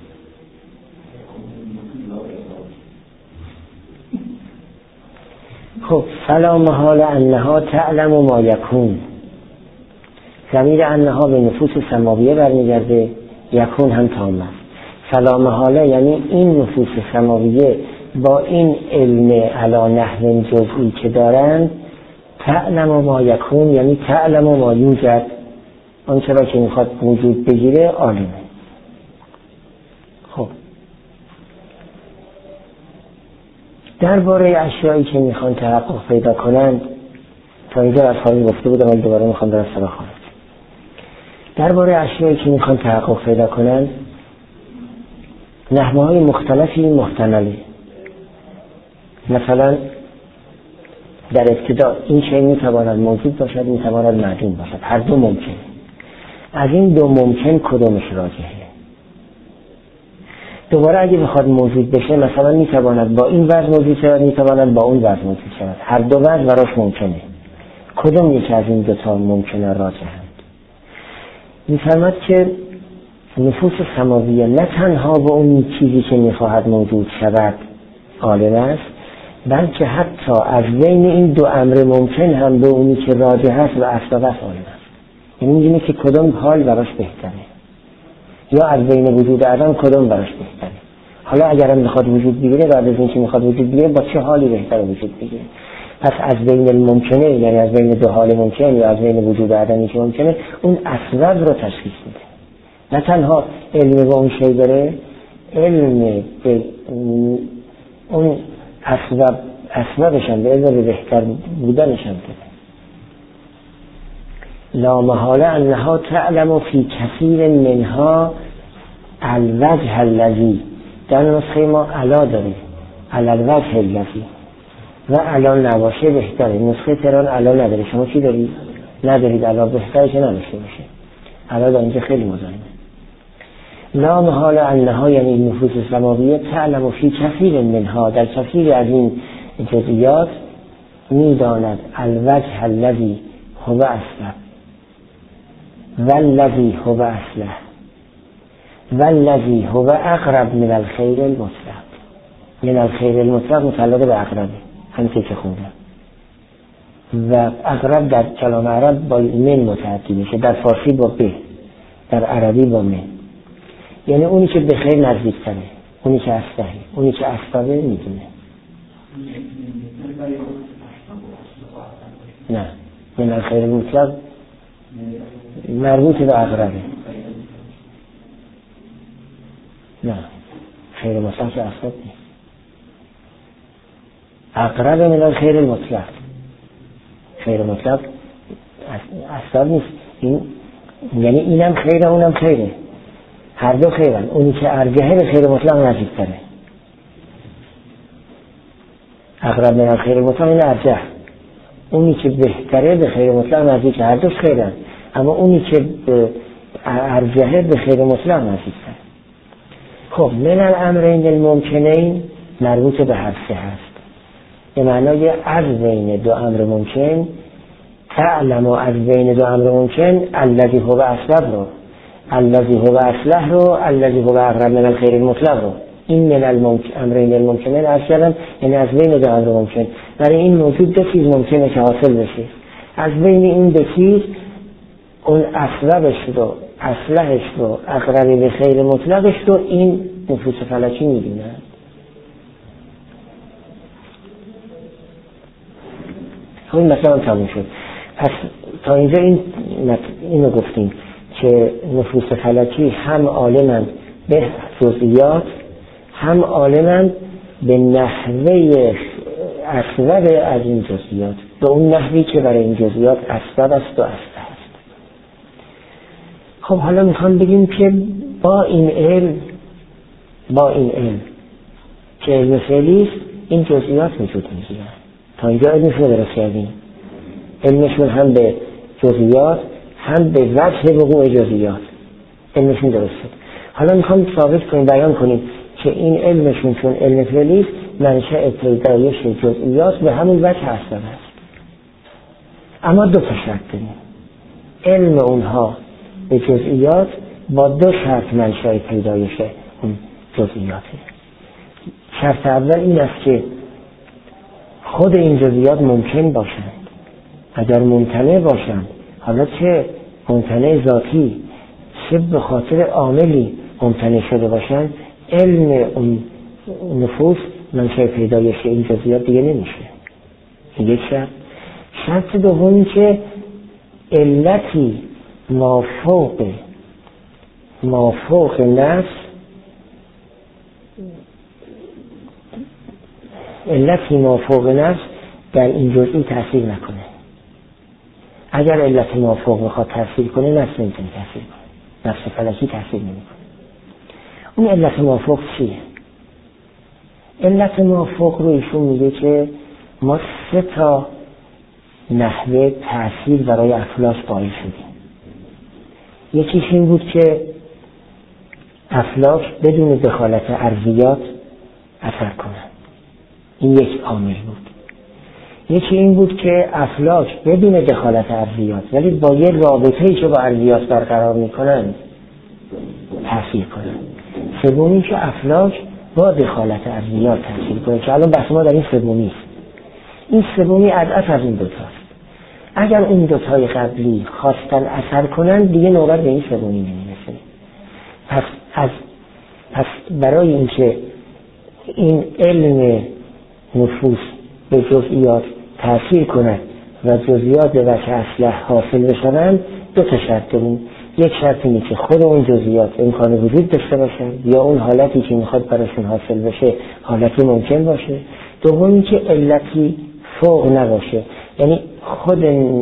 خب فلا محال انها تعلم ما یکون، ضمیر انها به نفوس سماویه برمیگرده، یکون هم تام است. فلا محاله یعنی این نفوس سماویه با این علم علی نحو جزئی که دارند، تعلم ما یکون یعنی تعلم ما یوجد، اون چرا که میخواد وجود بگیره عالمه. خب درباره اشیایی که میخوان تحقق پیدا کنند، تا اینجا از خارج گفته بودم ولی دوباره میخوام در اصطلاح خارج. درباره اشیایی که میخوان تحقق پیدا کنند نحوه های مختلفی محتملی. مثلا در ابتدا این شی میتواند موجود باشد، میتواند معدوم باشد، هر دو ممکن. از این دو ممکن کدومش راجحه؟ دوباره اگه بخواد موجود بشه مثلا میتواند با این وضع موجود شود، میتواند با اون وضع موجود شود، هر دو وضع براش ممکنه. کدوم یکی از این دو تا ممکنه راجحند؟ میفرماد که نفوس سماویه نه تنها به اون چیزی که میخواهد موجود شود عالم است، بلکه حتی از بین این دو امر ممکن هم به اونی که راجح است و اسباب است عالم است. یعنی می‌بینی که کدوم حال براش بهتره، یا از بین وجود عدم کدوم براش بهتره. حالا اگر هم میخواد وجود بگیره، بعد از این که میخواد وجود بگیره با چه حالی بهتره وجود بگیره. پس از بین الممکنه، یعنی از بین دو حال ممکن یا از بین وجود عدمی که ممکنه، اون اسباب رو تشخیص میده. نه تنها علم به اون شی داره، علم به اون اسباب اسبابش هم به علم بهتر بودنش هم داره. لا محاله انها تعلم فی کثیر منها الوجه الذی، در نسخه ما علا داره، علی الوجه الذی و علا نباشه بهتره. نسخه تهران علا نداره، شما چی دارید؟ ندارید. علا بهتره که نداشته باشه. علا در اینجا خیلی مزاحمه. لا محاله انها یعنی نفوس سماویه تعلم فی کثیر منها، در کثیر از این جزئیات میداند الوجه الذی هو اصله والذی هو اصله والذی هو اقرب من الخیر المطلق. من الخیر المطلق متعلق به اقربه، همینطور که خوندم. و اقرب در کلام عرب با من متعدی میشه، در فارسی با به، در عربی با من. یعنی اونی که به خیر نزدیک تره، اونی که اصله، اونی که اصله میدونه. نه، من الخیر المطلق مربوط به اقربه. نه، خیر مطلق که اصله نیست. اقرب من الخیر المطلق، خیر مطلق اصله نیست. این یعنی اینم خیره اونم خیره، هر دو خیرن. اونی که ارجحه به خیر مطلق نزدیک تره. اقرب من الخیر المطلق این ارجح، اونی که بهتره به خیر مطلق نزدیک، هر دو خیرن، اما اونی که ارجحه به خیر مطلق نزدیک تره. خب من الامرین الممکنین مربوط به هر سه هست، به معنای از بین دو امر ممکن، تعلم و از بین دو امر ممکن الذی هو اسباب رو، الذی هو اصله رو، الذی هو اقرب من الخیر المطلق رو. این من الامرین الممکنین اصلا یعنی از بین دو امر ممکن. برای این موجود دو چیز ممکنه که حاصل بشه، از بین این دو چیز اون اسبابش رو، اصلهش رو، اقرب به خیر مطلقش رو این نفوس فلکی میدونن. خب این مثلا تموم شد. پس تا اینجا این اینو گفتیم که نفوس فلکی هم عالمند به جزئیات، هم عالمند به نحوه اسباب از این جزئیات، به اون نحوی که برای این جزئیات اسباب است و اصل است. خب حالا میخوام بگیم که با این علم، با این علم که علم فعلی است، این جزئیات وجود میگیرن. تا اینجا علمشون رو درست کردیم، علمشون هم به جزئیات هم به وجه وقوع جزئیات علمشون درست شد. حالا میخوام ثابت کنیم، بیان کنیم که این علمشون چون علم فعلی است، منشأ پیدایش جزئیات به همین وجه هست است. اما دو تا شرط داریم. علم اونها به جزئیات با دو شرط منشأ پیدایش اون جزئیاته. شرط اول این است که خود این جزئیات ممکن باشند. اگر ممتنع باشند، حالا چه ممتنع ذاتی چه به خاطر عاملی ممتنع شده باشند، علم اون نفوس منشأ پیدایش این جزئیات دیگه نمیشه. این یک شرط. شرط دومی که علتی مافوق مافوق نفس علتی مافوق نفس در این جزئی تأثیر نکنه. اگر علت مافوق بخواد تأثیر کنه، نفس نمیتونه تأثیر کنه، نفس فلکی تأثیر نمیکنه. اون علت مافوق چیه؟ علت مافوق رو ایشون میگه که ما سه تا نحوه تأثیر برای افلاک قائل شدیم. یکیش این بود که افلاک بدون دخالت ارضیات اثر کنند. این یک عامل بود. یکی این بود که افلاک بدون دخالت ارضیات ولی با یه رابطه‌ای که با ارضیات برقرار میکنند تأثیر کنند. سومی که افلاک با دخالت ارضیات تأثیر کنند که الان بحث ما در این سومی است. این سومی عدد از این دوتاست. اگر این دوتای قبلی خواستن اثر کنند، دیگه نوبت به این سومی نمیرسه. پس از پس برای اینکه این علم نفوس به جزئیات تأثیر کند و جزئیات به وجه اصلح حاصل بشوند، دو تا شرط داریم. یک شرط اینه که خود اون جزئیات امکان وجود داشته باشن یا اون حالتی که میخواد براشون حاصل بشه حالتی ممکن باشه. دومی که علتی فوق نباشه، یعنی خود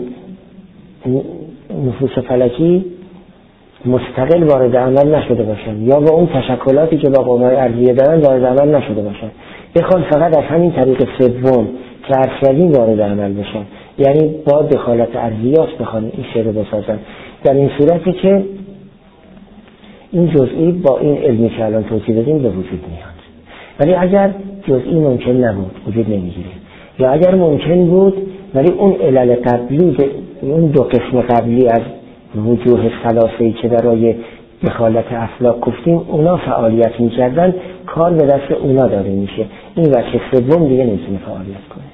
نفوس فلکی مستقل وارد عمل نشده باشن یا با اون تشکلاتی که با قوم‌های ارضیه دارن وارد عمل نشده باشن، بخوان فقط از همین طریق سوم که ارشدی وارد عمل بشن، یعنی با دخالت ارضیات بخوان این شعر رو بسازن. در این صورتی که این جزئی با این علمی که الان توضیح دادیم به وجود میاد. ولی اگر جزئی ممکن نبود وجود نمیگیره، یا اگر ممکن بود ولی اون علل قبلی، اون دو قسم قبلی از وجوه ثلاثه‌ای که برای دخالت افلاک گفتیم اونا فعالیت میکردن، کار به دست اونا داره میشه، این وجه سوم دیگه نمیتونه فعالیت کنه.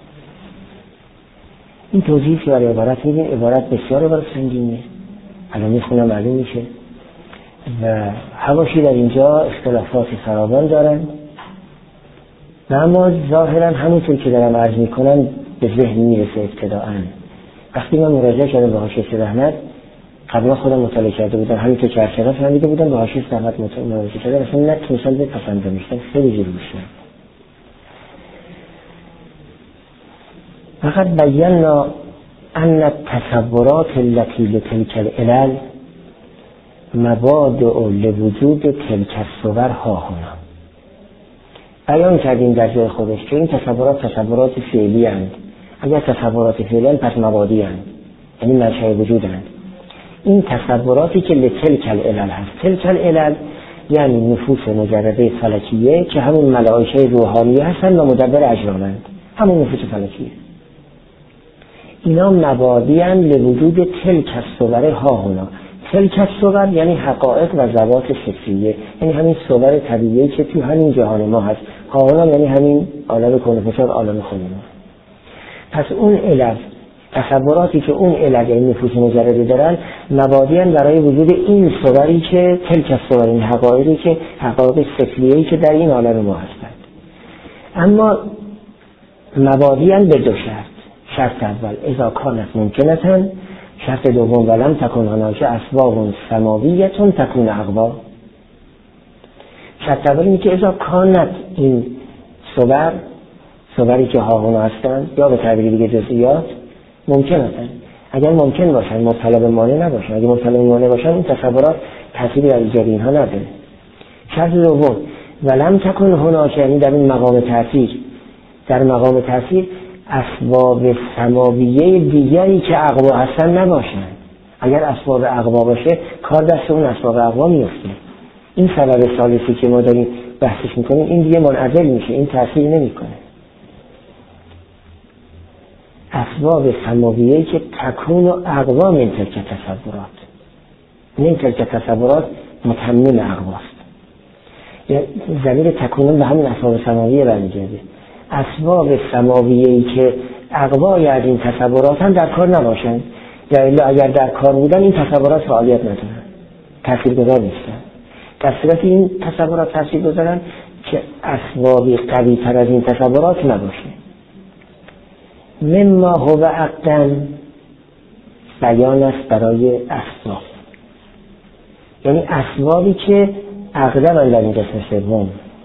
این توضیحی که برای عبارت میدیم عبارت بسیار عبارت سنگینه، الان میخونم معلوم میشه و حواشی در اینجا اختلافات فراوان دارن و اما ظاهرا همونطور که دارم عرض میکنم به ذهن میرسه ابتداءً. وقتی من مراجعه کردم به حاشیه رحمت، قبلا خودم مطالعه کرده بودم، همینطور که ارشد فهمیده بودم، به حاشیه رحمت مراجعه کردم، اصلا نتونستم بپسندمش، خیلی جلو شدم. فقط بینا ان التصورات التي لتلك العلل مبادئ لوجود تلك الصور ها هنا. بیان کردیم در جای خودش که این تصورات تصورات فعلی هستند. اگر تصورات فعلی هستند پس مبادی هستند، یعنی منشأ وجود هستند. این تصوراتی که لتلک العلل هست، تلک العلل یعنی نفوس مجرده فلکیه که همون ملائکه روحانیه هستند و مدبر اجرامند، همون نفوس فلکیه. اینا مبادی هستند لوجود تلک الصور ها هنا. تلک الصور یعنی حقایق و ذوات فکریه، یعنی همین صور طبیعی که تو همین جهان ما هست. ها هنا یعنی همین عالم کون عالم خود ما. پس اون علل، تصوراتی که اون علل یعنی نفوس مجرده دارن، مبادیان برای وجود این صوری که تلک الصور، این حقایقی که حقایق فکریه‌ای که در این عالم ما هستند. اما مبادیان به دو شرط. شرط اول اذا کانت ممکنتن، شرط دوم ولم تکن هناک اسباب سماویتون تکون اقوا. شرط اول اینه که اذا کانت این صور، صوری که ها هنا هستند یا به تعبیر دیگه جزئیات ممکن هستند، اگر ممکن باشن مبتلا به مانع نباشن، اگر مبتلا به مانع باشن این تصورات تأثیری در ایجاد اینها نداره. شرط دوم ولم تکن هناک، یعنی در این مقام تأثیر، در مقام تأثیر اسباب سماویه دیگری که اقوا هستن نباشن. اگر اسباب اقوا باشه کار دست اون اسباب اقوا میفته. این سبب ثالثی که ما داریم بحثش میکنیم این دیگه منعزل میشه، این تأثیر نمیکنه. اسباب سماویه‌ای که تکون و اقوا من تلک تصورات، من تلک تصورات متمم اقواست. یعنی ضمیر تکون به همین اسباب سماویه برمیگرده. اسباب سماویه‌ای که اقوای از این تصورات هم در کار نباشن، یا الا اگر در کار بودن این تصورات فعالیت ندارن، تاثیرگذار نیستن. در صورت این تصورات تاثیرگذارن که اسبابی قوی تر از این تصورات نباشه. مما هو عقداً بیان است برای اسباب، یعنی اسبابی که عقداً در این قسم سوم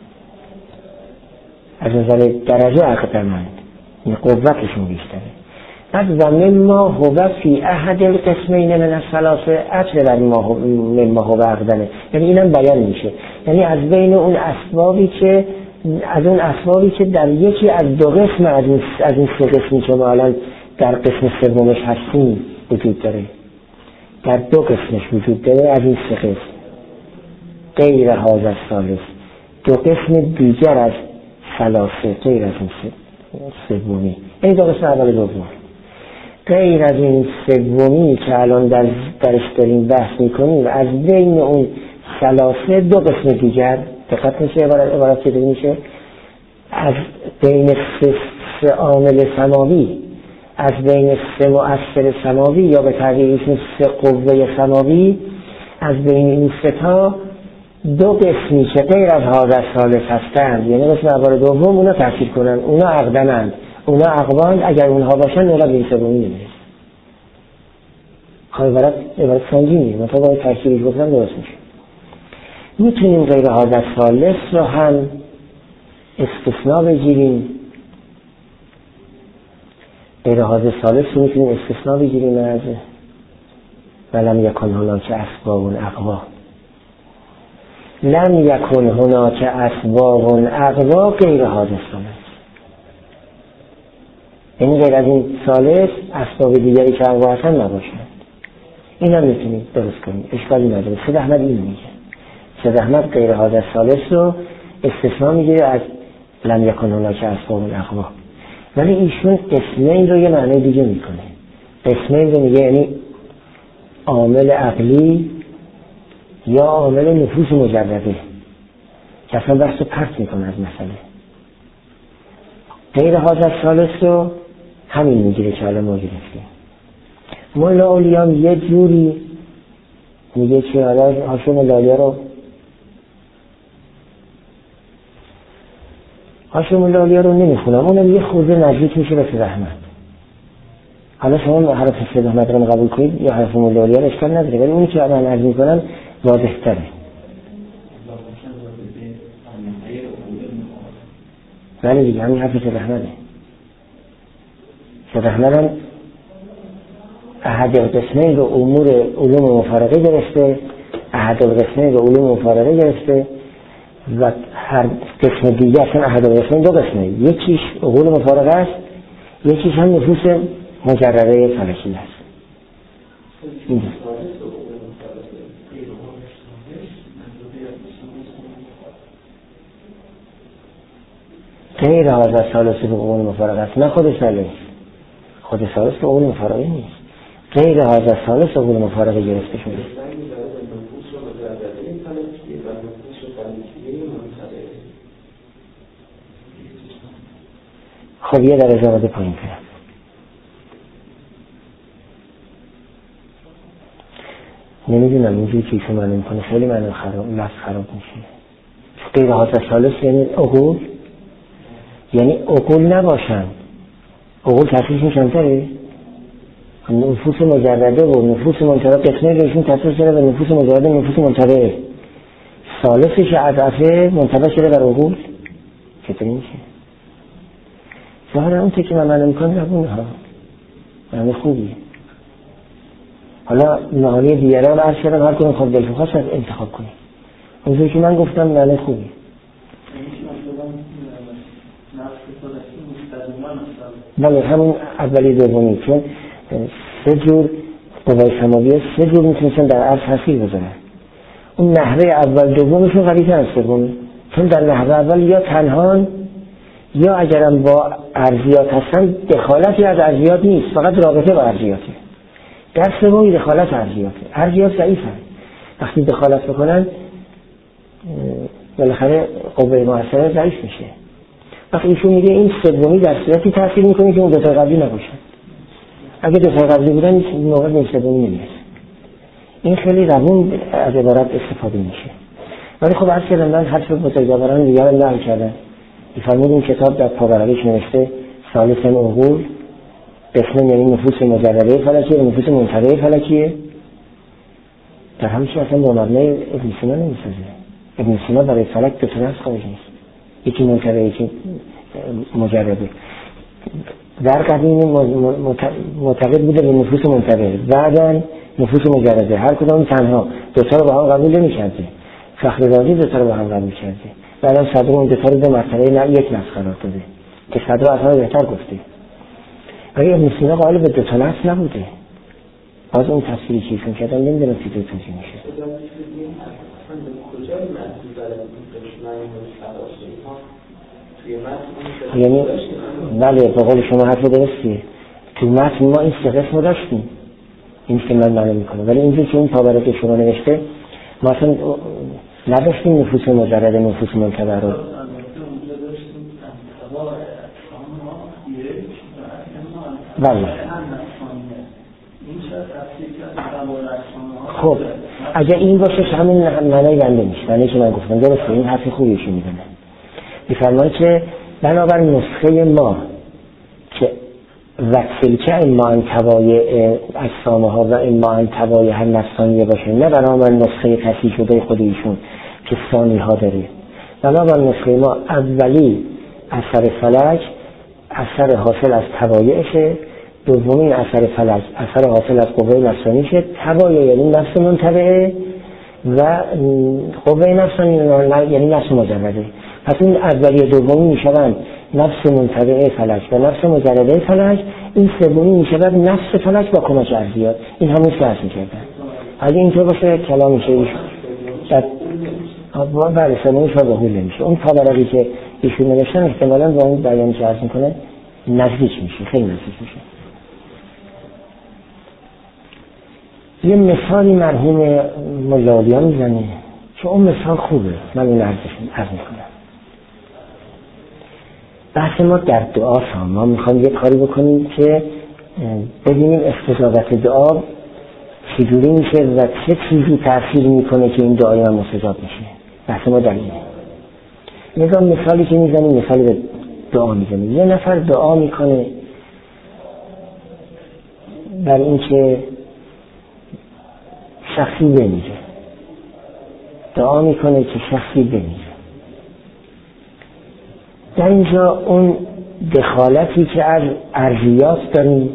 از نظر درجه عقداً، این قوتشون بیشتره. بعد و مما هو فی احد القسمین من الثلاثه عطف بر مما هو عقداً، یعنی اینم بیان میشه، یعنی از بین اون اسبابی که از اون اسبابی که در یکی از دو قسم از این از این سه قسمی که ما الان در قسم سومش هستیم وجود داره، در دو قسمش وجود داره از این سه قسم، غیر هذا الثالث، دو قسم دیگر از ثلاثه، غیر از این سومی، این دو قسم اول دوم، غیر از این سومی که الان در درش داریم بحث میکنیم، از بین اون ثلاثه دو قسم دیگر، دقت میشه عبارت عبارت چه میشه؟ از بین سه, سه عامل سماوی، از بین سه مؤثر سماوی یا به تعبیر سه قوه سماوی، از بین این سه تا دو قسمی که غیر از هذا الثالث هستند، یعنی قسم اول دوم اونا تأثیر کنن، اونا عقدنند، اونا عقباند، اگر اونها باشن اونا به این سومی نمیرسن. خواهی عبارت عبارت سنگینیه، مثلا باید تأثیرش بکنم درست میشه. میتونیم غیر هذا الثالث رو هم استثناء بگیریم، غیر هذا الثالث رو میتونیم استثناء بگیریم از ولم یکن هناک اسباب اقوا، لم یکن هناک اسباب اقوا غیر هذا الثالث، یعنی غیر از این ثالث اسباب دیگری که اقوا هستن نباشند. این هم میتونیم درست کنیم، اشکالی نداره. سید احمد این میگه، سید احمد غیر هذا الثالث رو استثناء میگیره از لم یکن هناک اسباب اقوا، ولی ایشون قسمین رو یه معنی دیگه میکنه. قسمین رو میگه یعنی عامل عقلی یا عامل نفوس مجرده، که اصلا بحث پرت میکنه از مسئله. غیر هذا الثالث رو همین میگیره که حالا ما گرفتیم. مولا اولیام یه جوری میگه که حالا هاشم لالیه رو هاشم لالیه رو نمیخونم، اونم یه خورده نزدیک میشه به سید احمد. حالا شما حرف سید احمد رو قبول کنید یا حرف مولا اولیه رو اشکال نداره، ولی اونی که من عرض میکنم واضح تره. ولی دیگه همین حرف سید احمده. سید احمد هم احد القسمین رو امور علوم مفارقه گرفته، احد القسمین رو علوم مفارقه گرفته و هر قسم دیگه اصلا احد القسمین دو قسمه، یکیش علوم مفارقه است، یکیش هم نفوس مجرده فلکی است. غیر هذا الثالث به علوم مفارقه است، نه خود ثالث، خود ثالث به علوم مفارقه نیست، غیر هذا الثالث به علوم مفارقه گرفته شده. خب یه درجه وارد پایین کنم. نمیدونم اینجوری که ایشون معنی میکنه خیلی معنی خراب، لفظ خراب میشه. غیر هذا الثالث یعنی عقول، یعنی عقول نباشن. عقول تفریشون چندتره؟ نفوس مجرده و نفوس منطبه قسمه بهشون تفریش شده و نفوس مجرده و نفوس منطبه ثالثش عطفه منطبه شده بر عقول. چطوری میشه؟ ظاهرا اون که من معلوم کنم نبونه ها معنی خوبیه. حالا معانی دیگران عرض کردم هر کنم خود دلخواست از انتخاب کنیم. اونجایی که من گفتم معنی خوبیه. بله همون اولی دومی، چون سه جور قوای سماوی سه جور میتونستن در عرض تاثیر بذارن. اون نحوه اول دومشون قوی تر از سومه، چون در نحوه اول یا تنهان یا اگرم با ارضیات هستن دخالتی از ارضیات نیست، فقط رابطه با ارضیاته. در سومی دخالت ارضیاته، ارضیات ضعیفه، وقتی دخالت بکنن بالاخره قوه مؤثره ضعیف میشه. وقتی ایشون میگه این سومی در صورتی تاثیر میکنه که اون دو تا قبلی نباشن، اگه دو تا قبلی بودن این موقع به سومی نمیرسه. این خیلی روون از عبارت استفاده میشه. ولی خب عرض کردم من حرف بزرگواران دیگه رو نقل کردم. می‌فرمود این کتاب در پاورقیش نوشته ثالث العقول، قسم یعنی نفوس مجرده فلکیه و نفوس منتبه فلکیه. در همین چیز اصلا با مبنای ابن سینا نمیسازه. ابن سینا برای فلک دو تا نفس خواهش نیست، یکی منتبه یکی مجرده. در قدیم معتقد بوده به نفوس منتبه، بعداً نفوس مجرده، هر کدام تنها دوتا رو با هم قبول نمی‌کرده. فخر رازی دوتا رو با هم قبول کرده، بعداً صدر اون دوتا رو به مرتبه نه یک نفس قرار داده که صدر اصلا بهتر گفته. ولی ابن سینا قائل به دوتا نفس نبوده. باز اون تفسیری که ایشون کردن نمیدونم که دوتا چی میشه. یعنی بله به قول شما حرف درستیه، تو متن ما این سه قسم داشتیم، این که من معنی میکنه، ولی اینجور که اون پاورقی شما نوشته ما اصلا نداشتیم نفوس مجرد نفوس منتبه رو. بله خب اگه این باشه همین معنی بنده میشه، معنی که من گفتم درسته، این حرف خوبیشون میدونه. میفرمان که بنابر نسخه ما که وکسل که این ما انتوای اجسامه ها و این ما انتوای هر نفسانیه باشه، نه بنابر نسخه تصحیح شده خود ایشون که ثانی ها داره. بنابر نسخه ما اولی اثر فلک اثر حاصل از توایعشه، دومین اثر فلک اثر حاصل از قوه نفسانیشه، توایع یعنی نفس منتبعه و قوه نفسانی یعنی نفس مجرده. پس این اولی و دومی میشوند نفس منتبعه فلک و نفس مجرده فلک، این سومی میشود نفس فلک با کمک ارضیات. این همون فرض میکردن. اگه اینطور باشه کلام میشه ایشون در برای سومیش ها بحول نمیشه. اون پاورقی که ایشون نوشتن احتمالا با اون بیانی که عرض میکنه نزدیک میشه، خیلی نزدیک میشه. یه مثالی مرحوم ملالیان میزنه که اون مثال خوبه، من این عرض میکنم. بحث ما در دعا ما میخوام یه کاری بکنیم که ببینیم استجابت دعا چجوری میشه و چه چیزی تأثیر میکنه که این دعای من مستجاب میشه. بحث ما در اینه. نظام مثالی که میزنیم مثالی به دعا میزنیم. یه نفر دعا میکنه بر این که شخصی بمیره، دعا میکنه که شخصی بمیره. در اینجا اون دخالتی که از ارضیات داریم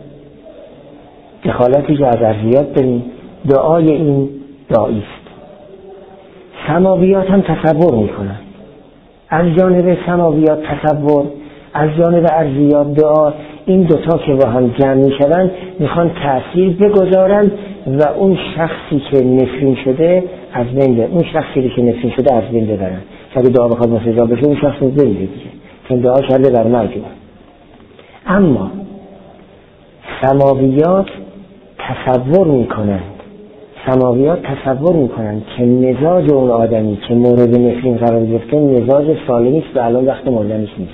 دخالتی که از ارضیات داریم دعای این دعایی است. سماویات هم تصور میکنن، از جانب سماویات تصور، از جانب ارضیات دعا. این دوتا که با هم جمع میشوند میخوان تأثیر بگذارن و اون شخصی که نفرین شده از بین بره، اون شخصی که نفرین شده از بین ببرن. اگه دعا بخواد مستجاب بشه اون شخص بمیره دیگه، چون دعا کرده بر مرگ. اما سماویات تصور میکنند سماویات تصور میکنند که مزاج اون آدمی که مورد نفرین قرار گرفته مزاج سالمی است و الان وقت مردنش نیست.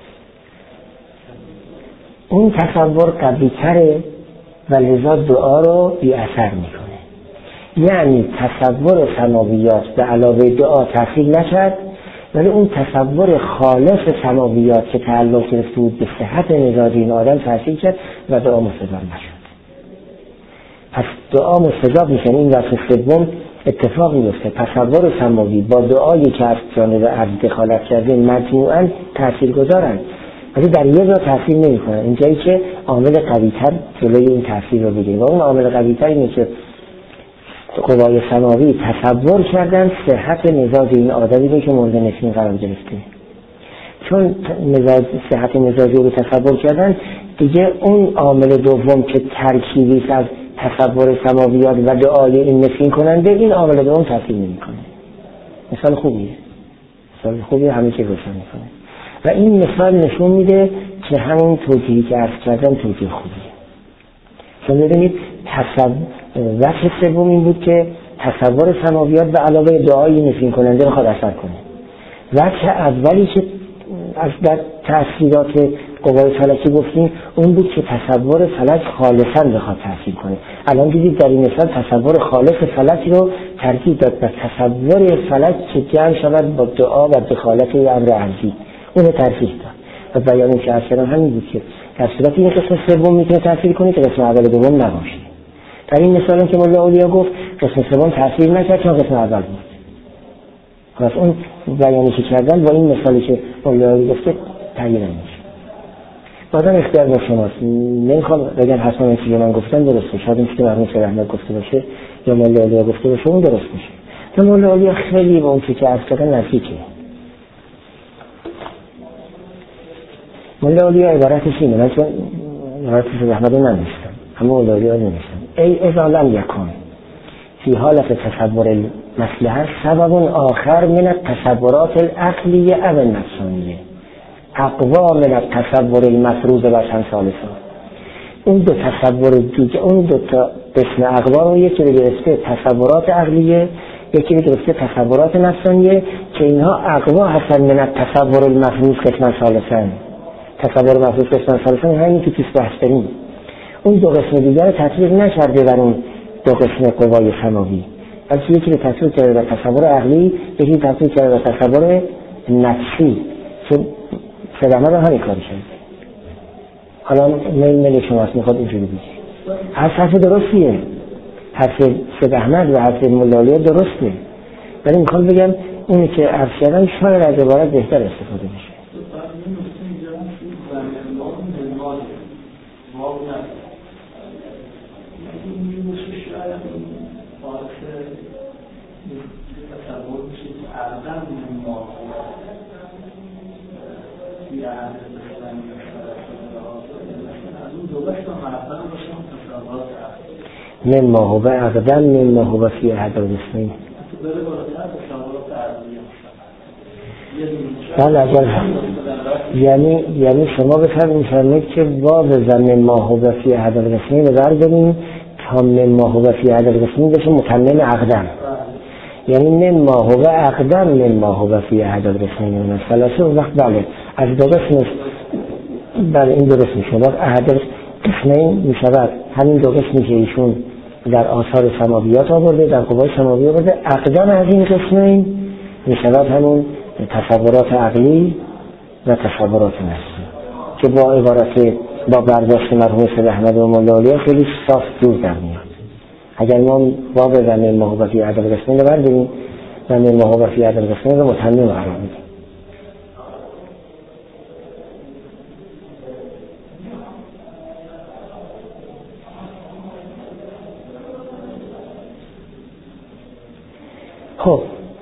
اون تصور قوی تره و لذا دعا رو بی اثر میکنه. یعنی تصور سماویات به علاوه دعا تأثیر نکرد، ولی اون تصور خالص سماویات که تعلق گرفته بود به صحت مزاج این آدم تأثیر کرد و دعا مستجاب نشد. پس دعا مستجاب میشه. این وصف سوم اتفاق میفته. تصور سماوی با دعایی که از جانب ارض دخالت کرده مجموعاً تأثیر گذارن، ولی در یه جا تأثیر نمی کنن. اینجایی که عامل قوی‌تر جلوی این تأثیر رو بگیره و اون عامل قوی‌تر اینه که قوای سماوی تصور کردن صحت مزاج این آدمی رو که مورد نفرین قرار گرفته. چون مزاج صحت مزاج رو تصور کردن دیگه، اون عامل دوم که ترکیبی از تصور سماویات و دعای این نفرین کننده این عامل دوم تاثیر نمیکنه. مثال خوبیه، مثال خوبیه، همه چی روشن میکنه. و این مثال نشون میده که همون توجیهی که عرض کردم توجیه خوبیه. چون ببینید تصور وجه سوم این بود که تصور سماویات به علاوه دعای نفرین کننده بخواد اثر کنه. وجه اولی که از در تأثیرات قوای فلکی گفتیم اون بود که تصور فلک خالصاً بخواد تأثیر کنه. الان دیدید در این مثال تصور خالص فلک رو ترکیب داد به تصور فلک که جمع شود با دعا و دخالت امر ارضی، اون رو ترکیب داد و بیانی که اصلا همین بود که در صورتی این قسم سوم میتونه تأثیر کنه که قسم اول دوم نباشه. در این مثال هم که مولا اولیا گفت قسم سوم تأثیر نکرد چون قسم اول بود. پس اون بیانی که کردن با این مثالی که مولا اولیا گفته تغییر نمیشه. بعدم اختیار با شماست. نمیخوام بگم حتما این چیزی من گفتم درسته، شاید این چیزی که مرحوم سید احمد گفته باشه یا مولا اولیا گفته باشه اون درست میشه. چون مولا اولیا خیلی به اون چیزی که عرض کردن نزدیکه. مولا اولیا عبارتش اینه، من چون عبارت سید احمد رو ننوشتم اما مولا اولیا رو نوشتم. ای اذا لم یکن فی حالت تصور المصلحه سبب آخر من التصورات العقلیه او النفسانیه اقوا من التصور المفروض و چند ثالثا. اون دو تصور دیگه، اون دو تا قسم اقوا رو یکی رو گرفته تصورات عقلیه، یکی رو گرفته تصورات نفسانیه که اینها اقوا هستن من التصور المفروض قسم ثالثا. تصور مفروض قسم ثالثا همین که پیش بحث داریم. اون دو قسم دیگر تطبیق نکرده بر اون دو قسم قوای سماوی، بلکه یکی رو تطبیق کرده بر تصور عقلی، یکی رو تطبیق کرده بر تصور نفسی که سید احمد هم همین کاری کرد. حالا میل میل شماست میخواد اینجوری بگید. هر حرف درستیه، حرف سید احمد و حرف مولا اولیا درسته، ولی میخوام بگم اونی که عرض کردن شاید از عبارت بهتر استفاده بشه. من ما هو اقدم من ما هو فی احد القسمین. بله اول یعنی یعنی شما بفرمایید که باب زمین ما هو فی احد القسمین رو برداریم تا من ما هو فی احد القسمین بشه متمم اقدم، یعنی من ما هو اقدم من ما هو فی احد القسمین من ثلاثه. اون وقت بله از دو قسم بله این درست میشه. وقت احد القسمین میشود همین دو قسمی که ایشون در آثار سماویات آورده، در قوای سماوی آورده. اقدم از این قسمین میشود همون تصورات عقلی و تصورات نفسی که با عبارت با برداشت مرحوم سید احمد و مولا اولیا خیلی صاف جور در میاد. اگر ما باب زمین ما هو فی احد القسمین رو برداریم، زمین ما هو فی احد القسمین رو متمم قرار میدیم. خب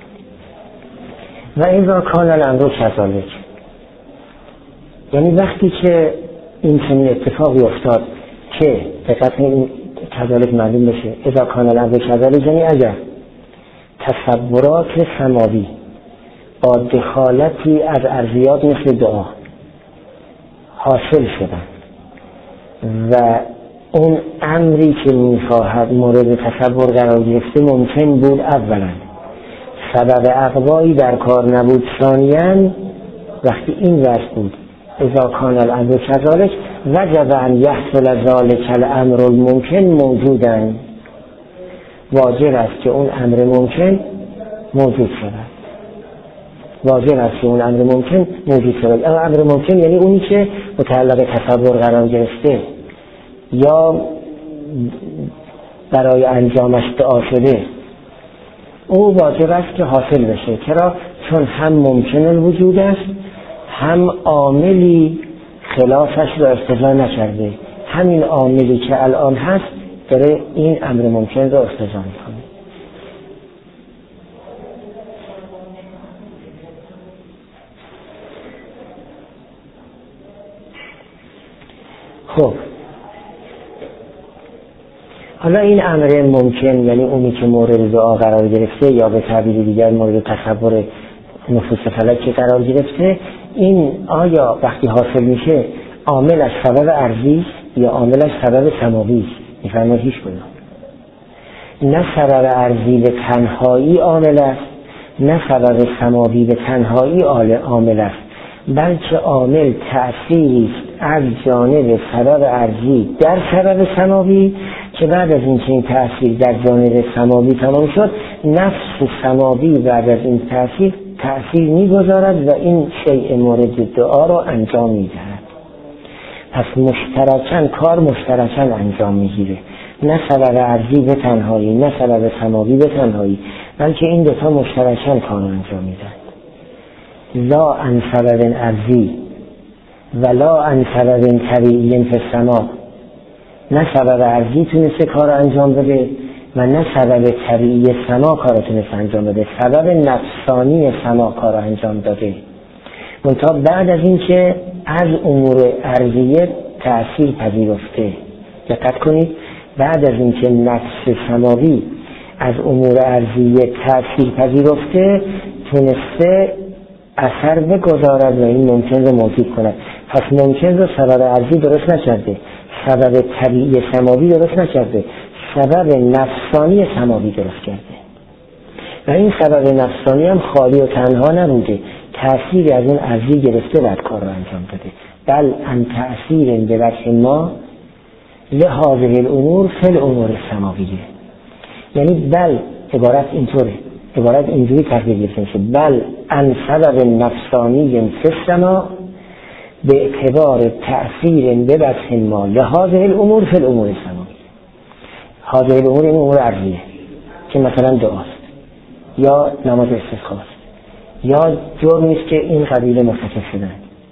و این را کان الامر کذالک، یعنی وقتی که این چنین اتفاقی افتاد که دقت این کذالک معلوم بشه، اذا کان الامر کذالک یعنی اگر تصورات سماوی با دخالتی از ارضیات مثل دعا حاصل شدن و اون امری که میخواهد مورد تصور قرار گرفته ممکن بود اولا سبب اقوایی در کار نبود، ثانیاً وقتی این وجه بود اذا کان الامر کذالک وجب ان یحصل ذلک الامر الممکن موجودا، واجب است که اون امر ممکن موجود شود. واجب است که اون امر ممکن موجود شود. امر ممکن یعنی اونی که متعلق تصور قرار گرفته یا برای انجامش دعا شده، او واجب است که حاصل بشه. چرا؟ چون هم ممکن الوجود است، هم عاملی خلافش رو اقتضا نکرده. همین عاملی که الان هست داره این امر ممکن رو اقتضا میکنه. خب حالا این امر ممکن، یعنی اونی که مورد دعا قرار گرفته یا به تعبیر دیگر مورد تصور نفوس فلکی قرار گرفته، این آیا وقتی حاصل میشه عاملش سبب ارضی یا عاملش سبب سماوی است؟ میفرماید هیچ کدوم. نه سبب ارضی به تنهایی عامل است، نه سبب سماوی به تنهایی عامل است، بلکه عامل تأثیری است از جانب سبب ارضی در سبب سماوی که بعد از این که این تأثیر در جانب سماوی تمام شد، نفس سماوی بعد از این تأثیر تأثیر می‌گذارد و این شیء مورد دعا را انجام می‌دهد. پس مشترکاً کار مشترکاً انجام می‌گیره، نه سبب ارضی به تنهایی نه سبب سماوی به تنهایی، بلکه این دو تا مشترکاً کار انجام میدن. لا عن سبب ارضی ولا عن سبب طبیعی فی السماء، نه سبب ارضی تونسته کار انجام بده و نه سبب طبیعی سما کار تونسته انجام بده، سبب نفسانی سما کار انجام داده. منتها بعد از این که از امور ارضیه تأثیر پذیرفته، دقت کنید، بعد از این که نفس سماوی از امور ارضیه تأثیر پذیرفته تونسته اثر بگذارد و این ممکن رو موجود کند. پس ممکن رو سبب ارضی درست نکرده، سبب طبیعی سماوی درست نکرده، سبب نفسانی سماوی درست کرده و این سبب نفسانی هم خالی و تنها نبوده، تأثیری از اون ارضی گرفته بعد کار رو انجام داده. بل ان تأثیر به وجه ما لهذه الامور فی الامور السماویه. یعنی بل عبارت اینطوره، عبارت اینجوری تغییر گرفته میشه، بل ان سبب نفسانی فی السما به اعتبار تأثیر به وجه ما لهذه الامور فی الامور السماویه. هذه الامور این امور ارضیه که مثلا دعاست یا نماز استسقا است یا جرمی است که این قبیله مرتکب شدن.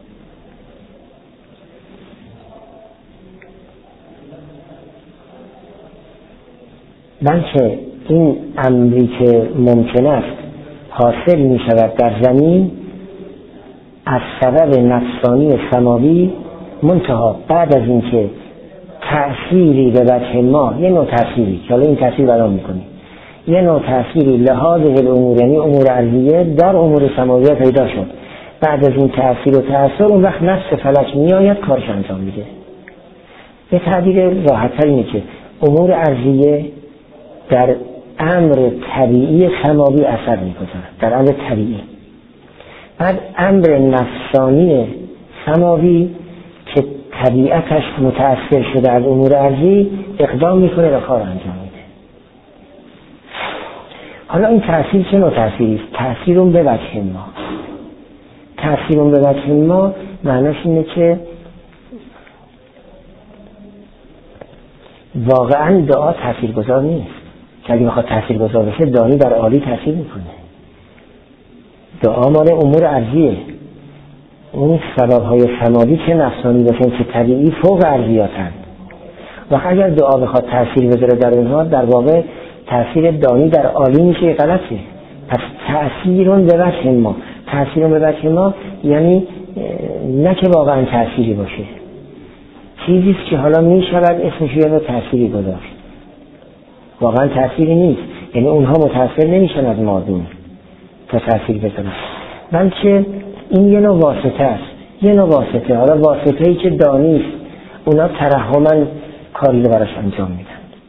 بلکه این امری که ممکن است حاصل می شود در زمین از سبب نفسانی سماوی، منتها بعد از این که تأثیری به وجه ما، یه نوع تأثیری که حالا این تأثیر بیان میکنیم، یه نوع تأثیری لحاظ الامور یعنی امور ارضیه در امور سماویه پیدا شد، بعد از این تأثیر و تأثیر اون وقت نفس فلک میآید کارش انجام میده. به تعبیر راحت‌تر اینه که امور ارضیه در امر طبیعی سماوی اثر می‌گذارد، در امر طبیعی. بعد امر نفسانی سماوی که طبیعتش متأثر شده از امور ارضی اقدام میکنه و کار انجام میده. حالا این تأثیر چه نوع تأثیری است؟ تأثیرون به وجه ما. تأثیرون به وجه ما معنیش اینه که واقعا دعا تاثیرگذار نیست، که اگه بخواد تاثیرگذار بشه دانی در عالی تاثیر میکنه. دعا مال امور ارضیه، اون سبب‌های سماوی که نفسانی باشن که طبیعی فوق ارضیاتن. و اگر دعا بخواد تاثیر بذاره در اونها، در واقع تاثیر دانی در عالی میشه، غلطه. پس تأثیرون به وجه ما، تأثیرون به وجه ما یعنی نه که واقعا تأثیری باشه، چیزیست که حالا میشود اسمش رو تأثیری گذاشت، واقعا تأثیری نیست، یعنی اونها متأثر نمیشن از مادون تا تأثیر بذارن، بلکه این یه نوع واسطه است، یه نوع واسطه. حالا واسطه‌ای که دانیست اونا ترحماً کاری رو براش انجام میدن.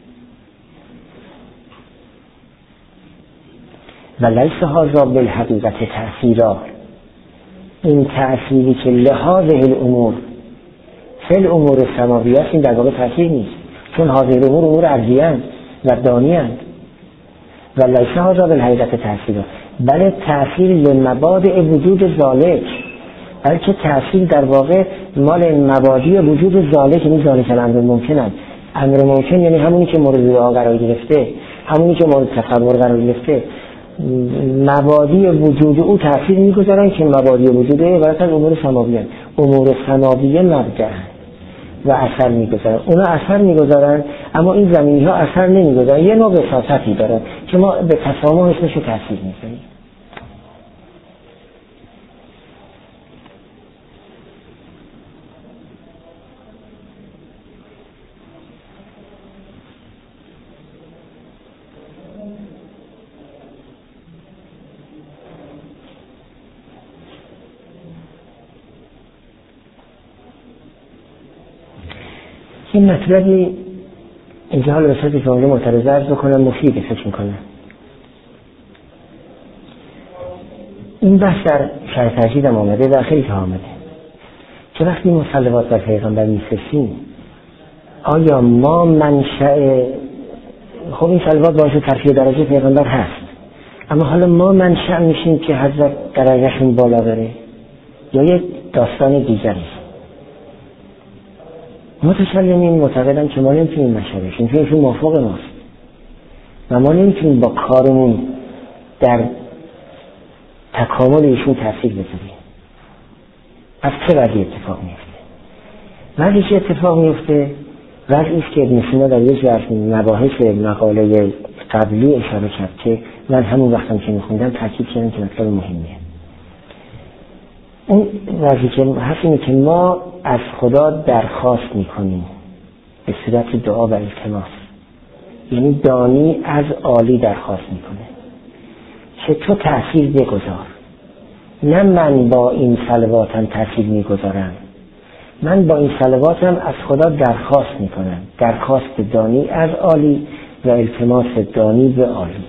و لیس هذا بالحقیقت تأثیرا، این تأثیری که لحاظ الامور فی امور سماویه است، این در واقع تأثیر نیست، چون هذه الامور امور ارضیه اند و دانی اند. و لیس هذا بالحقیقت تأثیرا بل تأثیر لمبادئ وجود ذالک، بلکه تأثیر در واقع مال مبادی وجود ذالک، یعنی ذالک الامر ممکن است. امر ممکن یعنی همونی که مورد دعا قرار گرفته، همونی که مورد تصور قرار گرفته، مبادی وجود او تأثیر میگذارن که مبادی وجود او عبارت از امور سماویه، امور سماویه مبدأ و اثر میگذارن، اونا اثر میگذارن، اما این زمینی ها اثر نمیگذارن، یه نوع وساطتی دارن که ما به تسامح اسمشو تأثیر میذاریم. این مطلبی اینجا حال رسالتی که اونجا معترضه ارز بکنم مفیده فکر میکنم. این بحث در شرح ترشید هم آمده و خیلی که آمده که وقتی ما صلوات بر پیغمبر میفرستیم آیا ما منشأ، خب این صلوات باعث ترفیع درجه پیغمبر هست، اما حالا ما منشأ میشیم که حضرت درجهشون بالا بره یا یک داستان دیگری؟ متکلمین معتقدن که ما نمیتونیم منشأ بشیم چون ایشون موافق ماست و ما نمیتونیم با کارمون در تکامل ایشون تاثیر بذاریم. از چه وضعی اتفاق میفته؟ وضعی که اتفاق میفته وضعی است که ابن سینا در یک از مباحث مقاله قبلی اشاره کرد که من همون وقتم که میخوندم تاکید کردم که مطلب مهمیه. اون وضعی که هست اینه که ما از خدا درخواست میکنیم به صورت دعا و التماس، یعنی دانی از عالی درخواست میکنه که تو تأثیر بگذار، نه من با این صلواتم تأثیر میگذارم، من با این صلواتم از خدا درخواست میکنم، درخواست دانی از عالی و التماس دانی به عالی.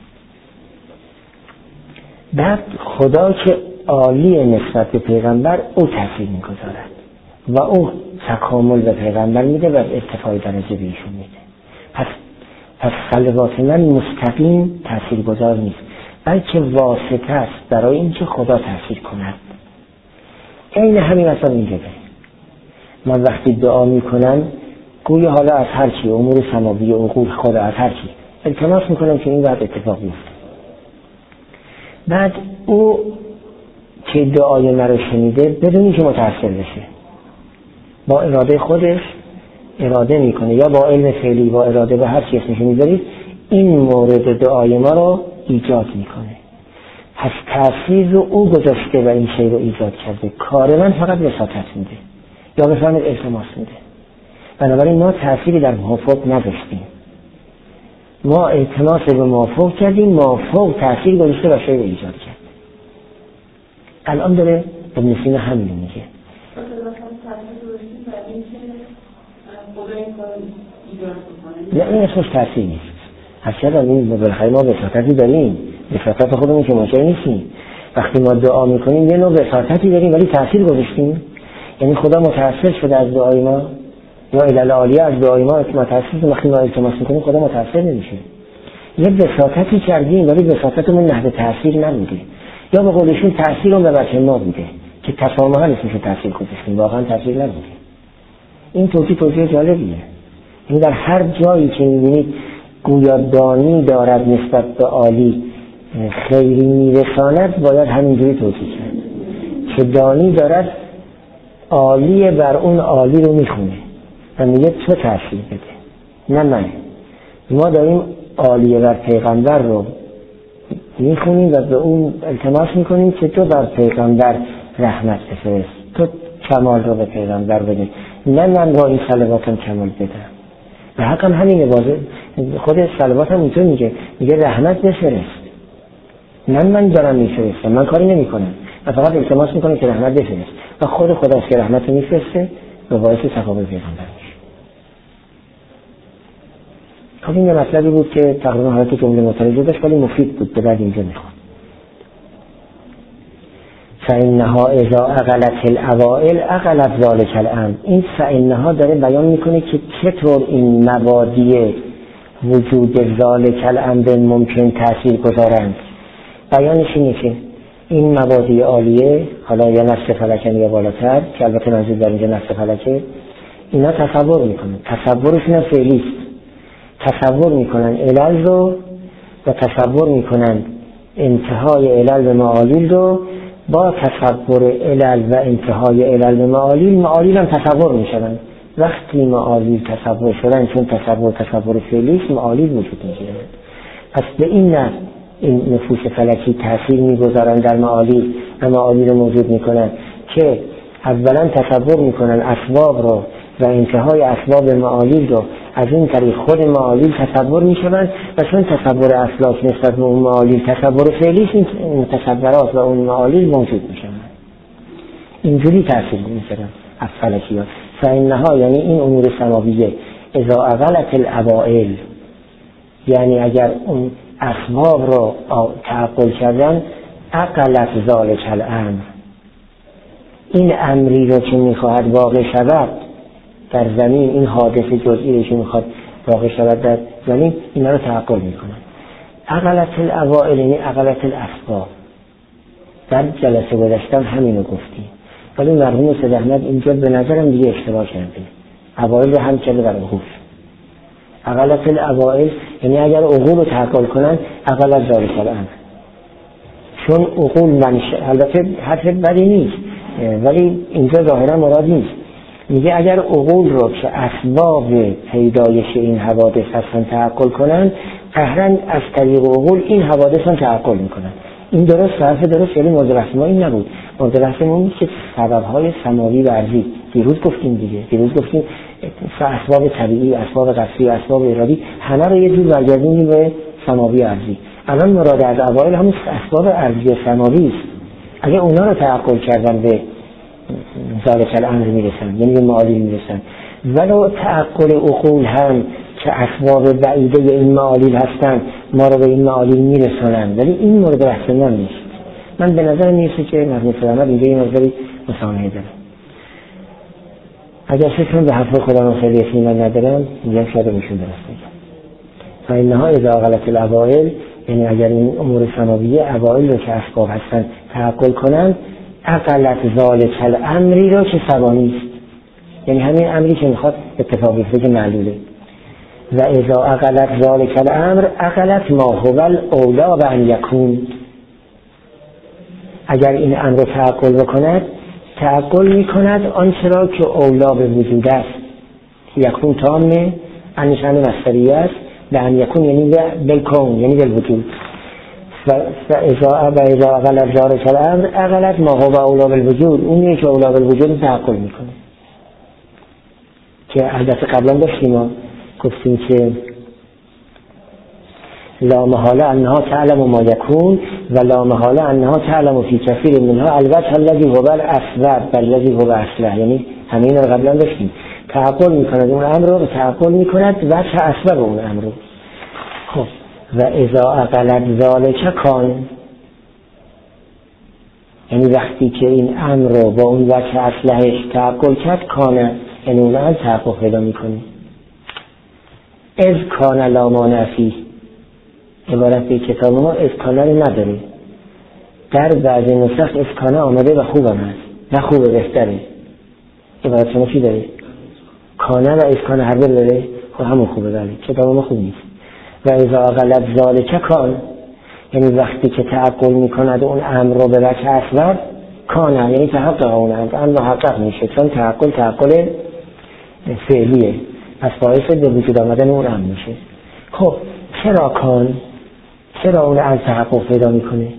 بعد خدا که عالی نسبت به پیغمبر او تأثیر میگذارد و او تکامل به پیغمبر میده و ارتفاع درجه به ایشون میده. پس پس صلوات من مستقیم تأثیر گذار نیست بلکه واسطه است برای اینکه خدا تأثیر کند. این همین مثلا اینجا بریم من وقتی دعا میکنم گویا حالا از هر چی امور سماوی عقول خدا از هر چی التماس میکنم که این بعد اتفاق بیفته. بعد او که دعای مرا شنیده بدون اینکه متأثر بشه با اراده خودش اراده میکنه یا با علم فعلی با اراده با هر چی اسمش میذارید این مورد دعای ما رو ایجاد میکنه. پس تأثیر رو او گذاشته و این شی رو ایجاد کرده، کار من فقط وساطت میده یا بفرمید التماس میده. بنابراین ما تأثیری در موافق نداشتیم، ما التماس به موافق کردیم، موافق تأثیر گذاشته و شی رو ایجاد کرد. الان داره ابن سینا همین میگه نه این اسمش تأثیر نیست. هرچند این بالاخره ما وساطتی داریم، وساطت خودمون که منکر نیستیم. وقتی ما دعا میکنیم یه نوع وساطتی داریم ولی تأثیر گذاشتیم، یعنی خدا متأثر شده از دعای ما یا الاله عالیه از دعای ما متأثر. وقتی ما التماس میکنیم خدا متأثر نمیشه. یه وساطتی کردیم ولی وساطتمون نحو تأثیر نبوده، یا به قولشون تأثیر اون به بچه ما بوده که تسامحا اسمشو تأثیر گذاشتیم، واقعا تأثیر نبوده. این توضیح توضیح جالبیه. این در هر جایی که میبینید گویا دانی دارد نسبت به عالی خیری میرساند باید همینجوری توضیح کرد که دانی دارد عالی بر اون عالی رو میخونه و میگه تو تأثیر بده نه من. ما داریم عالی بر پیغمبر رو میخونیم و به اون التماس میکنیم که تو بر پیغمبر رحمت بفرست، تو کمال رو به پیغمبر بده، نه من با این صلواتم کمال بدم. و حقا همینه، واضح خود صلوات هم اینطور میگه، میگه رحمت بفرست، نه من دارم میفرستم، من کاری نمی کنم و فقط التماس میکنم که رحمت بفرست و خود خداست که رحمت رو میفرسته و باعث تقابل پیغمبر میشه. خب این یه مطلبی بود که تقریبا حالت جمله معترضه داشت ولی مفید بود، به بعد اینجا میخواد. فإنها اذا اغلت الاوائل اغلت ذلك الامر. این فإنها داره بیان میکنه که چطور این مبادی وجود ذلك الامر ممکن تأثیر گذارند. بیانش اینه که این مبادی عالیه، حالا یا نفس فلکن یا بالاتر که البته منظور در اینجا نفس فلکه، اینا تصور میکنن، تصورشون فعلی است، تصور میکنن علل رو و تصور میکنن انتهای علل به معالیل رو، با تصور علل و انتهای علل به معالیل، معالیل هم تصور میشن. وقتی معالیل تصور شدن، چون تصور تصور فعلی است، معالیل وجود میگیرن. پس به این نه این نفوس فلکی تأثیر میگذارن در معالیل و معالیل رو موجود میکنن که اولا تصور میکنن اسباب رو و انتهای اسباب معالیل رو، از این طریق خود معالیل تصور میشوند و چون تصور اسلاک نسبت به اون معالیل تصور فعلی است، این تصورات و اون معالیل موجود میشوند. اینجوری تأثیر میذارن از فلکیات. فإنها یعنی این امور سماویه اذا اقلت الاوائل، یعنی اگر اون اسباب رو تعقل کردن، اقلت ذالک الامر، این امری رو که میخواهد واقع شود در زمین، این حادث جزئی رو که میخواد واقع شود در زمین، اینا رو تعقل میکنن. اقلت الاوائل یعنی اقلت الاسباب. در جلسه گذشتم همینو گفتیم، ولی مرحوم سید احمد اینجا به نظرم دیگه اشتباه کرده، اوائل رو هم کرده بر عقول. اقلت الاوائل یعنی اگر عقول رو تعقل کنن اقلت ذالک الامر، چون عقول منشه، البته حرف بدی نیست ولی اینجا ظاهرا مراد نیست. میگه اگر عقول رو که اسباب پیدایش این حوادث هستن تعقل کنن، قهرن از طریق عقول این حوادث هم تعقل میکنن. این درست، حرف درست، یعنی مورد بحث ما این نبود. مورد بحث ما این که سببهای سماوی و ارضی، دیروز گفتیم دیگه، دیروز گفتیم اسباب طبیعی، اسباب قصری، اسباب ارادی، همه رو یه جور برگردونیم به سماوی و ارضی. الان مراد از اوائل همون اسباب ارضی و سماوی است. اگه اونا رو تعقل کردن به ذالک الامر میرسن، یعنی به معالی میرسن. ولو تعقل عقول هم که اسباب بعیده این معالیل هستن ما رو به این معالیل میرسونن، ولی این مورد بحث ما نیست. من به نظر میرسه که مرحوم سلامت اینجا یه مقداری مسامحه داره. اگر فکرم به حرف خودم خیلی اطمینان ندارم میگم شاید میشون درست بگم. فإنها اذا اقلت الاوائل، یعنی اگر این امور سماویه اوائل رو که اسباب هستن تعقل کنن، اقلت ذالک الامری رو که ثوانی است، یعنی همین امری که میخواد اتفاق بیفته که معلوله. و اذا اقلت ذالک الامر اقلت ما هو الاولی و ان یکون، اگر این امر رو تعقل بکند تعقل میکند آنچه را که اولا به وجود است، یکون تامه، انشان مصدریه است، به ان یکون یعنی بالکون یعنی بالوجود. فاذا اذا اقلت ذالک الامر اقلت ما هو اولا بالوجود، اونی که اولا بالوجود تعقل میکنه. که البته قبلا داشتیم ما گفتیم که لا محاله انها تعلم ما یکون و لا محاله انها تعلم فی کثیر منها الوجه الذی هو الاسباب بل الذی هو اصله، یعنی همین رو قبلا داشتیم. تعقل میکند اون امر رو، تعقل میکند وجه اسباب اون امر رو. خب و اذا اقلت ذالک کان، یعنی وقتی که این امر رو با اون وجه اصلهش تعقل کرد، کانه یعنی اون هم تحقق پیدا میکنه. از کان لا مانع فیه، عبارت به کتاب ما اسکانه رو نداره، در بعضی نسخ اسکانه آمده و خوب هم هست، نه خوبه بهتره. عبارت شما چی داره؟ کانه و اسکانه هر دو داره، خب همون خوبه، بله کتاب ما خوب نیست. و اذا اقلت ذالک کان، یعنی وقتی که تعقل میکند اون امر رو به وجه اصغر، کانه یعنی تحقق اون امر، امر محقق میشه، چون تعقل تعقل فعلیه، پس باعث به وجود آمدن اون امر میشه. خب چرا کان؟ چرا اون از تحقق پیدا میکنه؟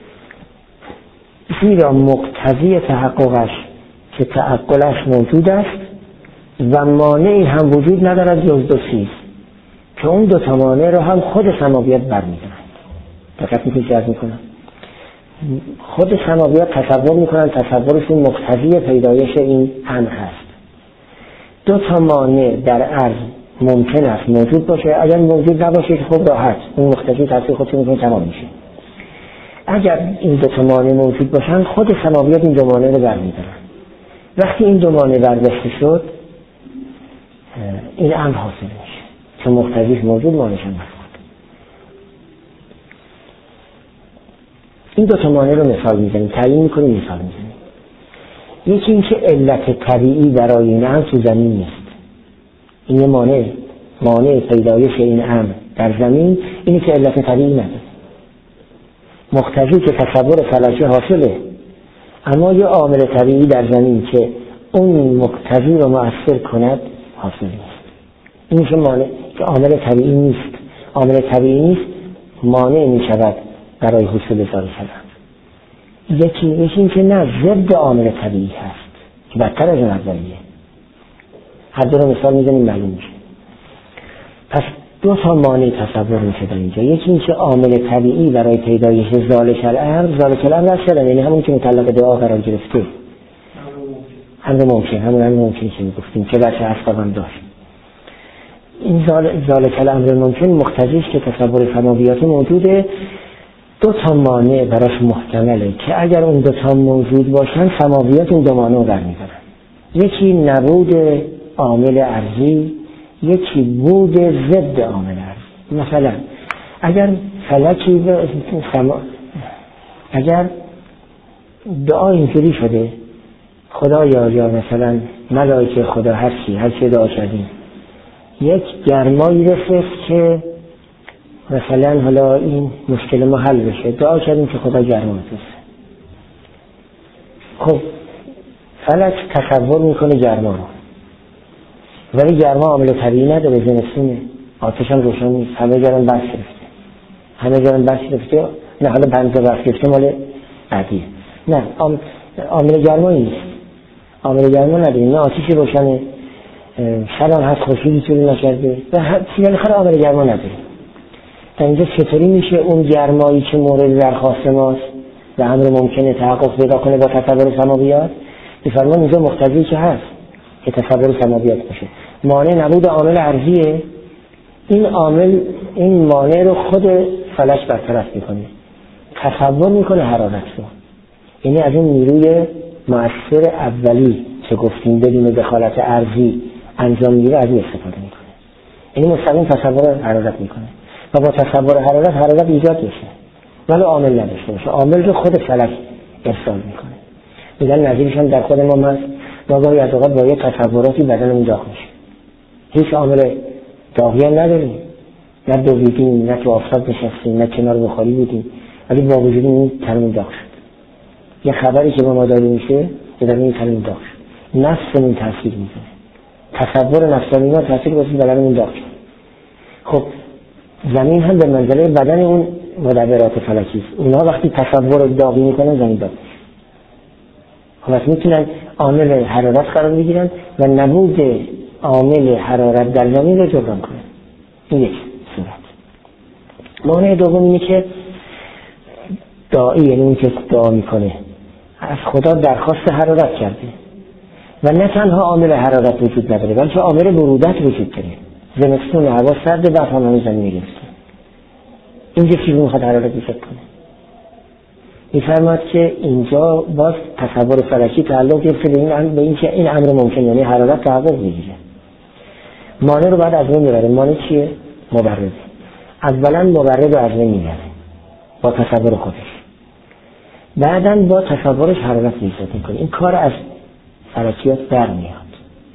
زیرا مقتضی تحققش که تعقلش موجود است و مانعی هم وجود ندارد جز دو چیز که اون دو تا مانع رو هم خود سماویات برمیدارند. دقت میکنید چه عرض میکنم؟ خود سماویات تصور میکنن، تصورشون مقتضی پیدایش این امر هست. دو تا مانع در عرض ممکن است موجود باشه، اگر موجود نباشه که خب راحت اون مقتضی تاثیر خودش میکنه تمام میشه. اگر این دو تا مانع موجود باشن خود سماویات این دو مانع رو برمیدارن. وقتی این دو مانع برداشته شد این امر حاصل میشه، چون مقتضیش موجود مانعش هم مفقود. این دو تا مانع رو مثال میزنیم، تعیین میکنیم، مثال میزنیم. یکی این که علت طبیعی برای این امر تو زمین نیست. این یه مانع، مانع پیدایش این امر در زمین اینی که علت طبیعی نداره. مقتضی که تصور فلکی حاصله، اما یه عامل طبیعی در زمین که اون مقتضی رو مؤثر کند حاصل نیست. این که مانع که عامل طبیعی نیست، عامل طبیعی نیست مانع می شود برای حصول ذات سلام. یکی این که نه ضد عامل طبیعی هست که بدتر از اون اولیه. هر دو رو مثال میزنیم معلوم میشه. پس دو تا مانع تصور میشه در اینجا. یکی این که عامل طبیعی برای پیدایش ذالک الامر، ذالک الامر اصلا یعنی همون که متعلق دعا قرار گرفته. امر ممکن، همون امر ممکن که میگفتیم که بچه اسباب هم داشت. این ذالک الامر ممکن مقتضی است که تصور سماویات موجوده، دو تا مانع براش محتمله که اگر اون دو تا موجود باشن سماویات اون دو مانع رو برمی‌دارن. یکی نبود عامل ارضی، یکی بود ضد عامل ارضی. مثلا اگر فلکی به سما... اگر دعا اینجوری شده خدایا یا مثلا ملائکه خدا هر چی هر چی دعا کردیم یک گرمایی رسید که مثلا حالا این مشکل ما حل بشه، دعا کردیم که خدا گرما بفرسته. خب فلک تصور میکنه گرما رو، ولی گرما عامل طبیعی نداره، زمستونه، آتش هم روشن نیست، همه جرم بس گرفته همه جرم بس گرفته نه حالا بنزه بس گرفته مال عادیه، نه عامل گرما نیست، عامل گرما نداره، نه آتش روشنه، شب هم هست خورشیدی طوری نکرده و چیزی بالاخره عامل گرما نداره. تا اینجا چطوری میشه اون گرمایی که مورد درخواست ماست و امر ممکنه تحقق پیدا کنه با تصور سماویات؟ میفرمان اینجا مقتضی که هست که تصور سماویات باشه. مانع نبود عامل ارضیه، این عامل این مانع رو خود فلک برطرف میکنه، تصور میکنه حرارت رو، یعنی از اون نیروی مؤثر اولی که گفتیم بدون دخالت ارضی انجام میگیره از این استفاده میکنه، یعنی مستقیم تصور حرارت میکنه و با تصور حرارت حرارت ایجاد میشه ولی عامل نداشته باشه، عامل رو خود فلک ارسال میکنه. میگن نظیرش هم در خود ما هست، ما گاهی از اوقات با یه تصوراتی بدنمون داغ میشه، هیچ عامل داغی هم نداریم، نه دویدیم نه تو آفتاب نشستیم نه کنار بخاری بودیم، ولی با وجود این تنمون داغ شد. یه خبری که با ما داده میشه که در این تنمون داغ شد، نفسمون تاثیر میکنه، تصور نفسانی ما تاثیر گذاشته بدنمون داغ شد. خب زمین هم به منزله بدن اون مدبرات فلکی است، اونها وقتی تصور داغی میکنن زمین داغ میشه. خب میتونن عامل حرارت قرار بگیرن و نبود عامل حرارت در زمین رو جبران کنن. این یک صورت. مانع دوم اینه که داعی، یعنی اون که دعا میکنه، از خدا درخواست حرارت کرده و نه تنها عامل حرارت وجود نداره بلکه عامل برودت وجود داره، زمستون هوا سرده و همه زمین گرفته، اینجا چیزی میخواد حرارت ایجاد کنه. میفرماد که اینجا باز تصور فلکی تعلق گرفته به این به این که این امر ممکن، یعنی حرارت تحقق میگیره. مانع رو بعد از بین میبره. مانع چیه؟ مبرد. اولا مبرد رو از بین میبره با تصور خودش، بعدا با تصورش حرارت ایجاد میکنه. این کار از فلکیات برمیاد.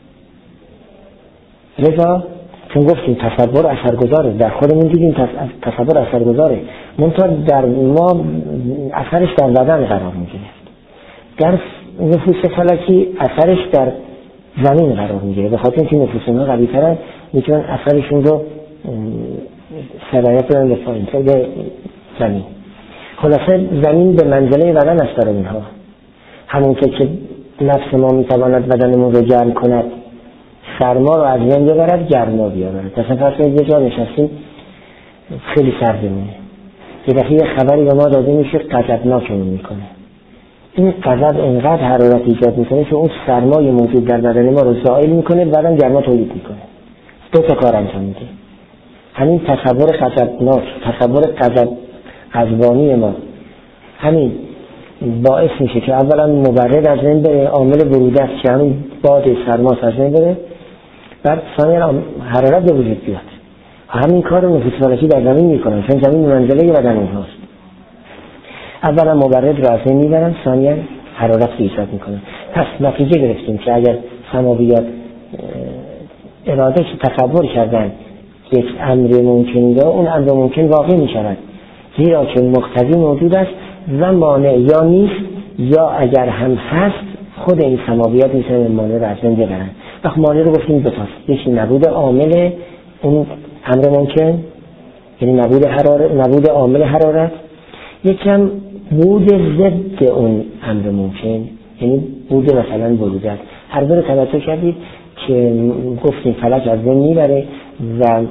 لذا چون گفتیم تصور اثرگذاره، در خودمون دیدیم تصور اثرگذاره، منتها در ما اثرش در بدن قرار میگیره. در نفوس فلکی اثرش در زمین قرار میگیره، به خاطر اینکه نفوس اونها قوی ترن میتونن اثرشون رو سرایت بدن به پایین به زمین. خلاصه زمین به منزله بدن است برای اینها، همون که که نفس ما میتواند بدنمون رو گرم کند، سرما رو از بین ببرد، گرما بیاورد. مثلا فرض کنید یه جا نشستیم خیلی سردمونه، یه دفعه یه خبری به ما داده میشه غضبناکمون میکنه، این غضب اینقدر حرارت ایجاد میکنه که اون سرمای موجود در بدن ما رو زائل میکنه، بعدم گرما تولید میکنه. دو تا کار انجام میده. همین تصور غضبناک، تصور غضب غضبانی ما، همین باعث میشه که اولا مبرد از بین بره، عامل برودت که همین باد سرما از بین بره، بعد ثانیاً حرارت به وجود بیاد. همین کار رو نفوس فلکی در زمین میکنن، چون زمین منزله بدن اونهاست. اولا مبرد رو از بین میبرن، ثانیاً حرارت رو ایجاد میکنن. پس نتیجه گرفتیم که اگر سماویات اراده تصور کردن یک امر ممکن دا، اون امر ممکن واقع میشود، زیرا که مقتضی موجود است و مانع یا نیست، یا اگر هم هست خود این سماویات میتونن مانع رو از بین ببرن. وقت مانع رو گفتیم دو تاست، یکی نبود عامل اون امر ممکن، یعنی نبود حرارت، نبود عامل حرارت، یکم بود ضد اون امر ممکن، یعنی بود مثلا برودت. هر دو رو توجه کردید که گفتیم فلک از بین میبره و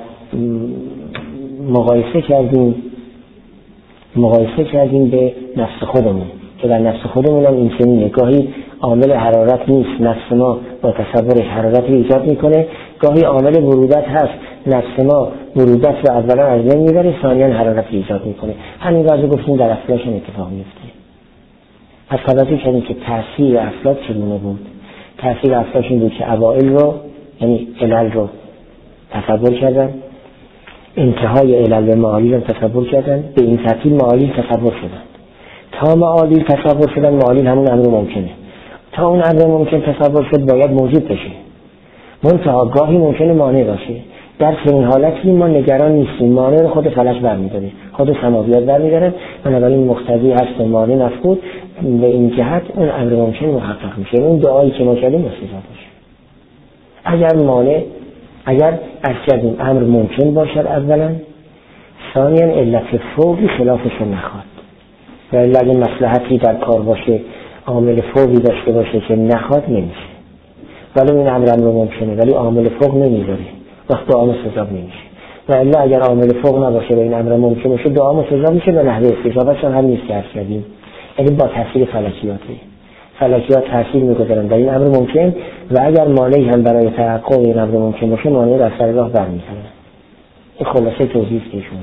مقایسه کردیم مقایسه کردیم به نفس خودمون که در نفس خودمون هم این چنینه. گاهی عامل حرارت نیست، نفس ما با تصورش حرارت رو ایجاد میکنه. گاهی عامل برودت هست، نفس ما برودت رو اولا از بین میبره، ثانیاً حرارت رو ایجاد میکنه. همین واسه گفتیم در افلاک هم اتفاق میفته. پس توجه کردیم که تأثیر افلاک چگونه بود. تأثیر افلاک این بود که اوائل رو، یعنی علل رو تصور کردن، انتهای علل به معالیل رو تصور کردن، به این ترتیب معالیل تصور شدن. تا معالیل تصور شدن، معالیل همون امر ممکنه. تا اون امر ممکن تصور شد باید موجود بشه. منتها گاهی ممکنه مانع باشه. در چنین حالتی ما نگران نیستیم، مانع رو خود فلک برمی‌داره، خود سماویات برمی‌داره. بنابراین مقتضی هست مانع مفقود، به این جهت اون امر ممکن محقق میشه. اون دعایی که ما کردیم استجابه بشه. اگر مانع اگر از کردیم امر ممکن باشد اولا، ثانیاً علت فوقی خلافش رو نخواد. و اگر مصلحتی در کار باشه، عامل فوقی داشته باشه که نخواد نمیشه. ولی این امر امر ممکنه ولی عامل فوق نمیذاره، وقت دعا مستجاب نمیشه. و الا اگر عامل فوق نباشه و این امر ممکن باشه، دعا مستجاب میشه. به نحوه استجابتش هم نیست که عرض کردیم، یعنی با تاثیر فلکیاته. فلکیات تاثیر میگذارن در این امر ممکن و اگر مانعی هم برای تحقق این امر ممکن باشه، مانع را از سر راه برمی‌دارن. این خلاصه توضیحی که ایشون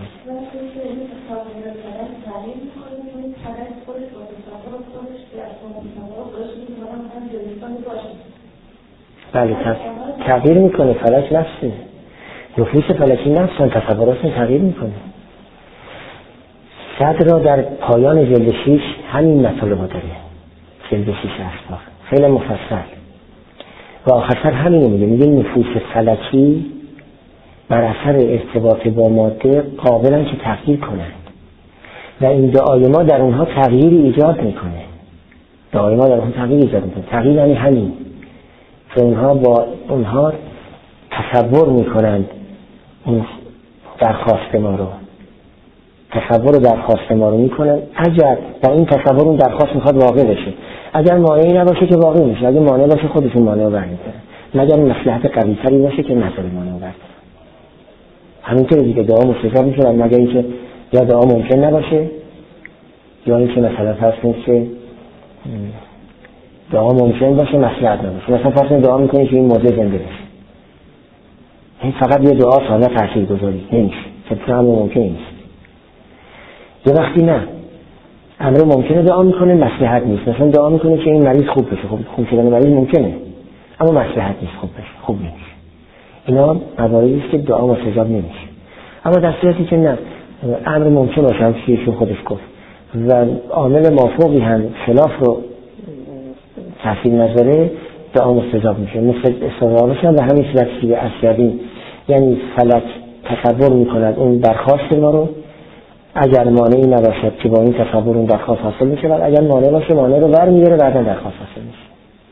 بله تغییر میکنه. فلک نفسه، نفوس فلکی نفسن، تصوراتشون تغییر میکنه. صدر را در پایان جلد شیش همین مطالب داره، جلد شیش اشتاق خیلی مفصل و آخر همین میگه میگه نفوس فلکی بر اثر ارتباط با ماده قابلن که تغییر کنند و این دعای ما در اونها تغییری ایجاد میکنه. دعای ما در اونها تغییر ایجاد میکنه. تغییر یعنی همین که اونها با اونها تصور میکنند اون درخواست ما رو، تصور درخواست ما رو میکنن. اگر با این تصور اون درخواست میخواد واقع بشه، اگر مانعی نباشه که واقع میشه، اگر مانع باشه خودشون مانع رو برمی‌دارن، مگر مصلحت قوی تری باشه که نظر مانع رو برمی‌دارن. همینطور دیگه دعا مستجاب میشه، مگر اینکه یا دعا ممکن نباشه یا اینکه مثلا فرض کنید که دعا ممکن باشه مصلحت نباشه. مثلا فرض کنید دعا میکنید که این مرده زنده بشه، این فقط یه دعا ساده تاثیرگذاری نمیشه، چون امر ممکن نیست. یه وقتی نه امر ممکنه دعا میکنه مصلحت نیست، مثلا دعا میکنه که این مریض خوب بشه. خب خوب شدن مریض ممکنه اما مصلحت نیست خوب بشه، خوب نمیشه. اینا مواردی است که دعا مستجاب نمیشه. اما در صورتی که نه امر ممکن باشه، هم چیزی خودش گفت و عامل مافوقی هم خلاف رو تاثیر نذاره، دعا مستجاب میشه. مثل استقرارش هم به همین صورتی که عرض کردیم، یعنی فلک تصور میکند اون درخواست ما رو، اگر مانعی نباشد که با این تصور اون درخواست حاصل میشه، و اگر مانع باشه مانع رو برمی‌داره بعدا درخواست حاصل میشه.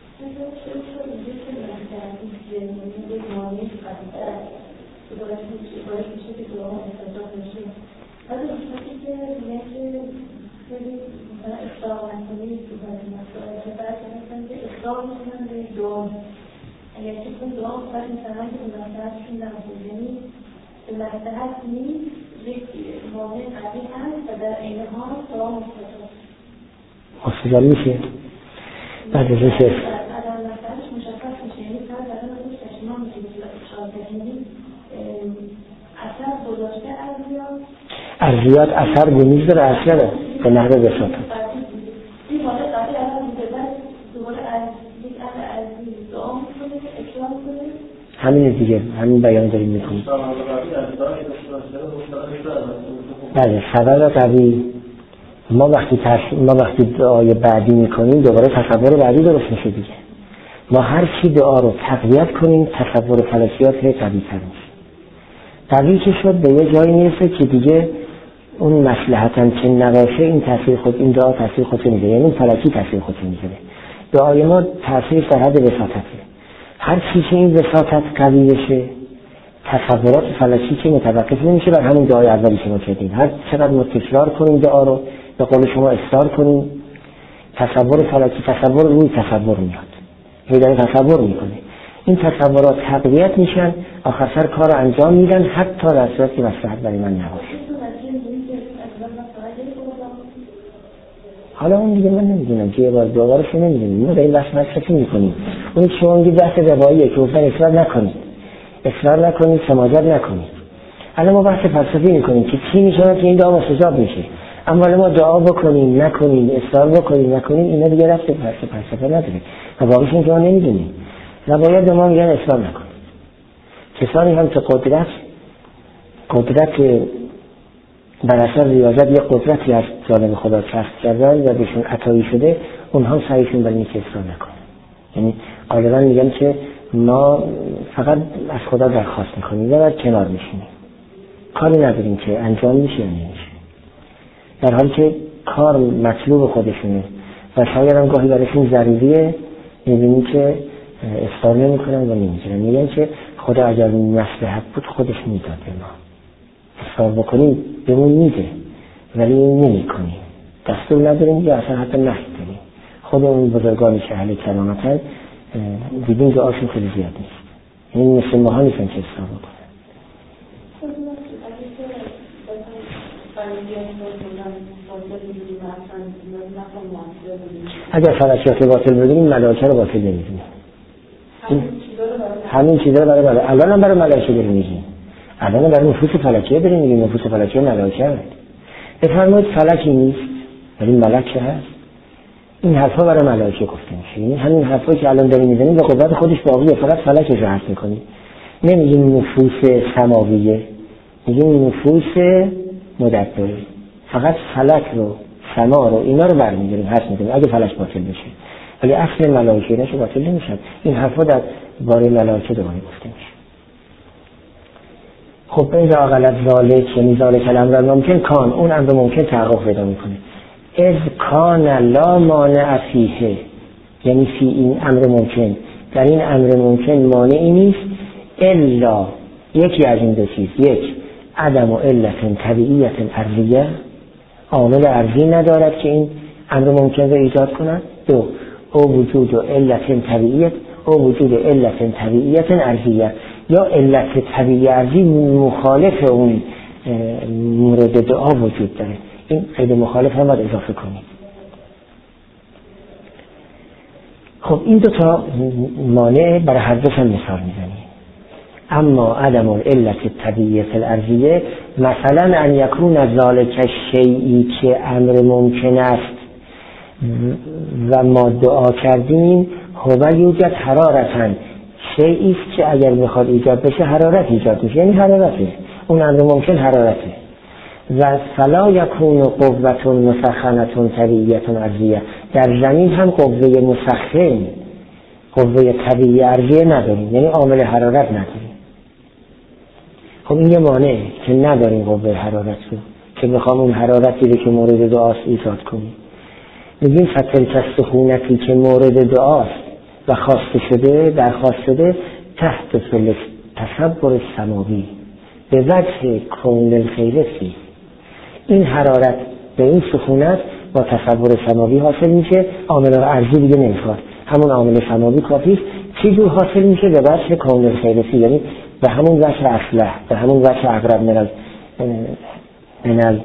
اگر که اون دعا باید مثلا که اون نفرشون نبود، یعنی مصلحت نیست، یک مانع قوی هست و در این حال دعا مستجاب مستجاب میشه. بعد از اینکه اگر نفرش مشخص میشه، یعنی فرد در اون روش تشمام میشه شاکرینی اثر گذاشته ارزیات ارزیات اثر گنیز داره اثر به نحوه بساطه این مانع قوی اثر میده دوباره از یک اثر ارزی دعا میکنه اکرام کنه. همین دیگه، همین بیان داریم میکنیم. بله سبب قوی ما وقتی تش... ما وقتی دعای بعدی میکنیم دوباره تصور بعدی درست میشه دیگه. ما هر چی دعا رو تقویت کنیم تصور فلکیات قوی تر میشه. قوی که شد به یه جایی میرسه که دیگه اون مصلحتاً که نباشه این تاثیر خود این دعا تاثیر خودش میده، یعنی فلکی تاثیر خودش میده. دعای ما تاثیر در حد وساطته. هر چی که این وساطت قوی بشه تصورات فلکی که متوقف نمیشه بر همون دعای اولی که ما کردیم. هر چقدر ما تکرار کنیم دعا رو، به قول شما اصرار کنیم، تصور فلکی تصور روی تصور میاد، هی داره تصور میکنه. این تصورات تقویت میشن، آخر سر کار رو انجام میدن حتی در صورتی که مصلحت برای من نباشه. حالا اون دیگه من نمیدونم که یه بار دوبارش نمیدونیم، ما در این بحث مصرفی میکنیم. اون که شما میگید بحث رواییه که اصلا اصرار نکنید، اصرار نکنید، سماجت نکنید. الان ما بحث فلسفی میکنیم که چی میشه که این دعا مستجاب میشه. اما ما دعا بکنیم نکنیم، اصرار بکنیم نکنیم، اینا دیگه رفت به فلسفه نداره و واقعش این که ما نمیدونیم. نباید به ما میگن اصرار نکنیم. کسانی هم که قدرت قدرت بر اثر ریاضت یه قدرتی از جانب خدا کسب کردن و بهشون عطایی شده، اونها سعیشون برای اینکه اصرار نکنن. یعنی غالبا میگن که ما فقط از خدا درخواست میکنیم و بعد کنار میشینیم، کاری نداریم که انجام میشه یا نمیشه، در حالی که کار مطلوب خودشونه و شاید هم گاهی برایشون ضروریه. میبینی که اصرار نمیکنن و نمیگیرن، میگن که خدا اگر مصلحت بود خودش میداد به ما، اصرار بکنیم بهمون میده ولی نمی کنیم، دستور نداریم یا اصلا حتی نهی داریم. خود اون بزرگانی که اهل کرامتن دیدیم دعاشون خیلی زیاد نیست، این مثل ماها نیستن که اصرار بکنن. اگر فلکیات باطل بدونیم ملائکه رو باطل نمیدونیم، همین چیزا رو برای ملائکه الان هم برای ملائکه داریم میگیم، الان برای نفوس فلکیه داریم میگیم، نفوس فلکیه ملائکه هست. بفرمایید فلکی نیست ولی ملائکه هست. این حرفا برای ملائکه گفته میشه. یعنی همین حرفایی که الان داریم میزنیم به قدرت خودش باقیه، فقط فلکش رو حرف میکنیم. نمیگیم نفوس سماویه، میگیم نفوس مدبره. فقط فلک رو، سما رو، اینا رو برمی‌داریم، حرف می‌زنیم اگه فلک باطل بشه. ولی اصل ملائکه نشه باطل نمیشن. این حرفا در باره ملائکه دوباره گفته میشه. خب این غلط ذالک، یعنی ذالک الامر ممکن کان، اون امر ممکن تحقق پیدا میکنه. اذ کان لا مانع فیه، یعنی فی این امر ممکن، در این امر ممکن مانعی نیست الا یکی از این دو چیز: یک، عدم و علت طبیعیت ارضیه، عامل ارضی ندارد که این امر ممکن رو ایجاد کند. دو، او وجود و علت طبیعیت او وجود علت طبیعیت ارضیه، یا علت طبیعی ارضی مخالف اون مورد دعا وجود داره. این قید مخالف هم باید اضافه کنید. خب این دو تا مانع برای هر دو هم مثال میزنیم. اما عدم العلت طبیعیت الارضیه، مثلا ان یکون ذالک شیئی که امر ممکن است و ما دعا کردیم، هو یوجد حرارتن، شیئی است که اگر بخواد ایجاد بشه حرارت ایجاد میشه، یعنی حرارته، اون امر ممکن حرارته. و فلا یکون قوة مسخنة طبیعیة ارضیه، در زمین هم قوه مسخن، قوه طبیعی ارضیه نداریم، یعنی عامل حرارت نداریم. خب این یه مانعه که نداریم قوه حرارت رو که بخوام اون حرارتی رو که مورد دعاست ایجاد کنیم. میگیم فتلک السخونتی که مورد دعاست و خواسته شده، درخواست شده، تحت تصور سماوی به وجه کون الخیرسی، این حرارت به این سخونت با تصور سماوی حاصل میشه، عامل ارضی دیگه نمیخواد، همون عامل سماوی کافیست. چی جور حاصل میشه؟ به وجه کون الخیرسی، یعنی به همون وجه اصلح، به همون وجه اقرب من من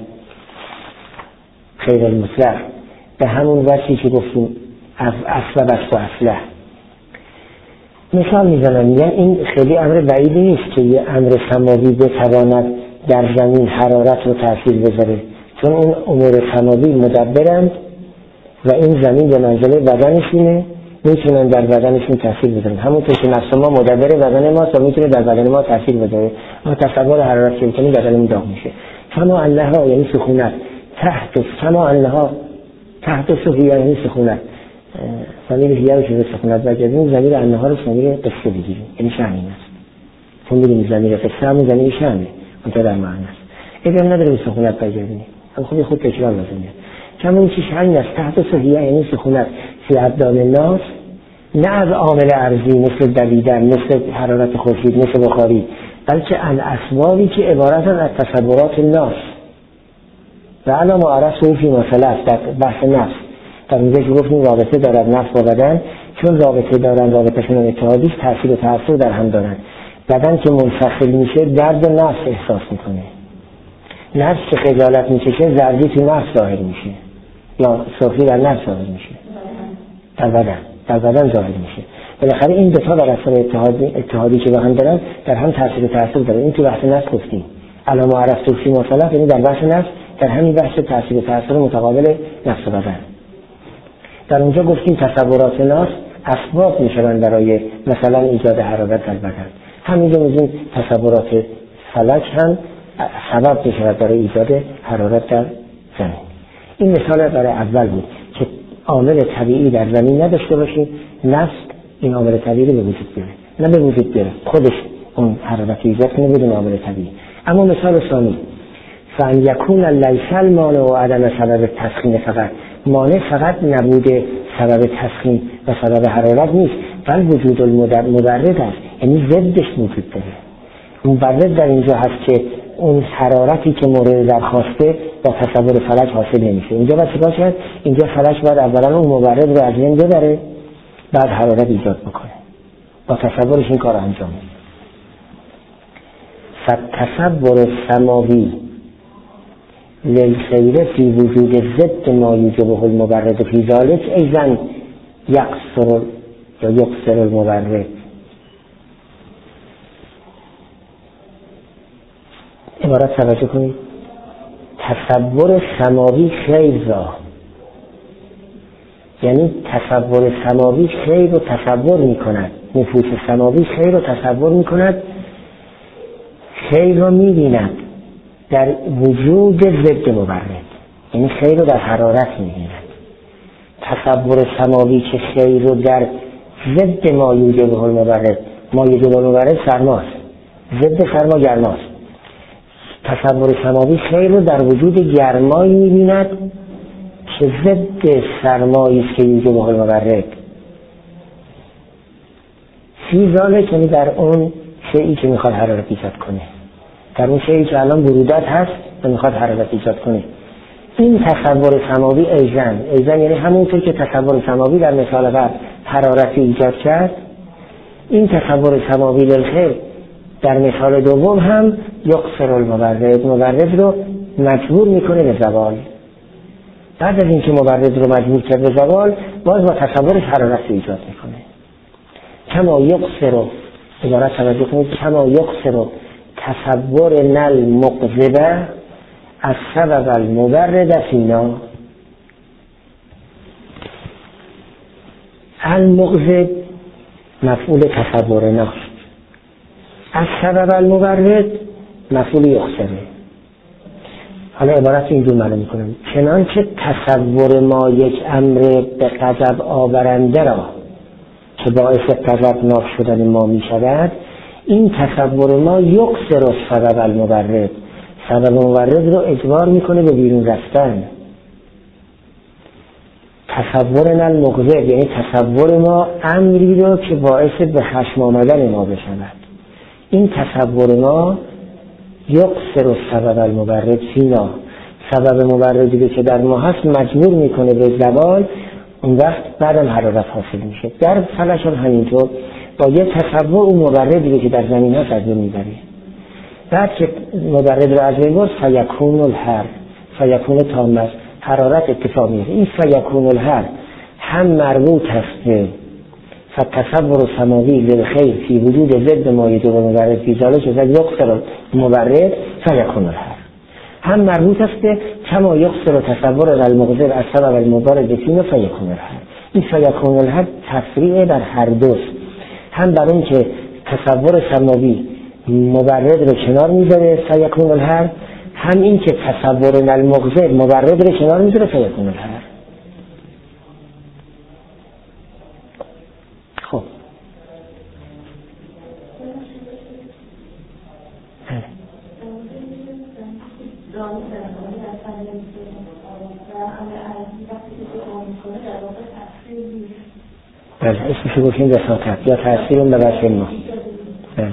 خیر المطلق، به همون وجهی که گفتیم اصل بست و اصلح. مثال میزنم، میگن این خیلی امر بعیدی نیست که یه امر سماوی بتواند در زمین حرارت رو تأثیر بذاره، چون اون امور سماوی مدبرند و این زمین به منزله بدنشونه، میتونن در بدنشون تأثیر بذارن، همونطور که نفس ما مدبر بدن ماست و میتونه در بدن ما تأثیر بذاره. ما تصور حرارت که میکنیم بدنمون داغ میشه. سما انها یعنی سخونت، تحت سما انها تحت سخیه یعنی سخونت، زمین هیه رو که سخونت بگردیم، زمین انها رو زمین قصه بگیریم، یعنی شأن این است. چون بگیم زمین قصه همون زمین شأنه، اونجا در معنی است. اگر نداریم سخونت بگردیم، هم خود خود تکرار لازمه. کمون چی شأن است؟ تحت سخیه یعنی سخونت فی ابدان الناس، نه از عامل ارضی مثل دویدن، مثل حرارت خورشید، مثل بخاری، بلکه ان اسبابی که عبارتن از تصورات الناس. و انا معرض فی مسئله است در بحث نفس، در اینجا که گفتیم رابطه دارد نفس با بدن، چون رابطه دارن، رابطهشون اتحادی، تاثیر و تأثیر در هم دارن. بدن که منفصل میشه درد نفس احساس میکنه، نفس که خجالت میکشه زردی تو نفس ظاهر میشه، یا سفلی در نفس ظاهر میشه؟ در بدن در بدن ظاهر میشه. بالاخره این دو تا در اثر اتحاد اتحادی که با هم دارن در هم تاثیر تاثیر داره. این تو بحث نفس گفتیم علامه عرفت فی مصالح، یعنی در بحث نفس در همین بحث تاثیر تاثیر متقابل نفس و بدن. در اونجا گفتیم تصورات ناس اسباب میشن برای مثلا ایجاد حرارت در بدن. همینجا میگیم تصورات فلک هم سبب میشه برای ایجاد حرارت در زمین. این مثال برای اول بود که عامل طبیعی در زمین نداشته باشیم، نفس این عامل طبیعی به وجود بیاره، نه به وجود بیاره خودش اون حرارت ایجاد کنه بدون عامل طبیعی. اما مثال ثانی فان یکون لیس المانع و عدم سبب تسخین، فقط مانع فقط نبود سبب تسخین و سبب حرارت نیست، بل وجود المبرد است، یعنی ضدش وجود داره. مبرد در اینجا هست که اون حرارتی که مورد درخواسته با تصور فلک حاصل نمیشه. اینجا باید چیکار کرد؟ اینجا فلک باید اولا اون مبرد رو از بین ببره بعد حرارت ایجاد بکنه. با تصورش این کار انجام میده. فتصور السماوی للخیر فی وجود ضد ما یوجبه المبرد فی ذلک ایضا یقصر یا یقصر المبرد. عبارت توجه کنید. تصور سماوی خیر را، یعنی تصور سماوی خیر رو تصور می کند، نفوس سماوی خیر رو تصور می کند، خیر رو می بیند در وجود ضد مبرد، یعنی خیر رو در حرارت می بیند. تصور سماوی که خیر رو در ضد ما یوجبه المبرد، ما یوجبه المبرد سرماست، ضد سرما گرماست. تصور سماوی خیر رو در وجود گرمایی می بیند که ضد سرمایی است که یوجبه المبرد. فی ذلک یعنی در اون شیئی که میخواد حرارت ایجاد کنه، در اون شیئی که الان برودت هست و میخواد حرارت ایجاد کنه. این تصور سماوی ایزن ایزن یعنی همونطور که تصور سماوی در مثال بعد حرارتی ایجاد کرد، این تصور سماوی للخیر در مثال دوم هم یقصر المبرد، مبرد رو مجبور میکنه به زوال. بعد از اینکه مبرد رو مجبور کرد به زوال، باز با تصورش حرارت ایجاد میکنه. کما یقصر، عبارت توجه کنید، کما یقصر تصور نل مقذبه از سبب المبرد فینا. المقذب مفعول تصور ناست، از سبب المبرد مفعول یقصره. حالا عبارت اینجور معنی میکنم: چنانچه تصور ما یک امر به غضب آورنده را که باعث غضبناک شدن ما میشود، این تصور ما یقصر سبب المبرد، سبب مبرد رو اجبار میکنه به بیرون رفتن. تصور نل مغذب یعنی تصور ما امری رو که باعث به خشم آمدن ما بشود. این تصور ما یقصر سبب المبرد فینا، سبب مبردی که در ما هست مجبور میکنه به زوال، اون وقت بعدم حرارت حاصل میشه. در فلک هم همینطور، با یه تصور اون مبردی که در زمین هست از بین میبره. بعد که مبرد رو از بین برد فیکون الحر، فیکون تام است، حرارت اتفاق میفته. این فیکون الحر هم مربوط هست به فتصور سماوی للخیر فی وجود ضد ما یوجب المبرد فی ذلک یقصر المبرد فیکون الحر، هم مربوط است به کما یقصر تصور المغذب از سبب المبرد فینا فیکون الحر. این فیکون الحر تفریع در هر دوست، هم بر اون که تصور سماوی مبرد رو کنار میذاره فیکون الحر، هم این که تصور المغذب مبرد رو کنار میذاره فیکون الحر. خب بله اسمشو گفتیم وساطت یا تأثیر اون به وجه ما. بله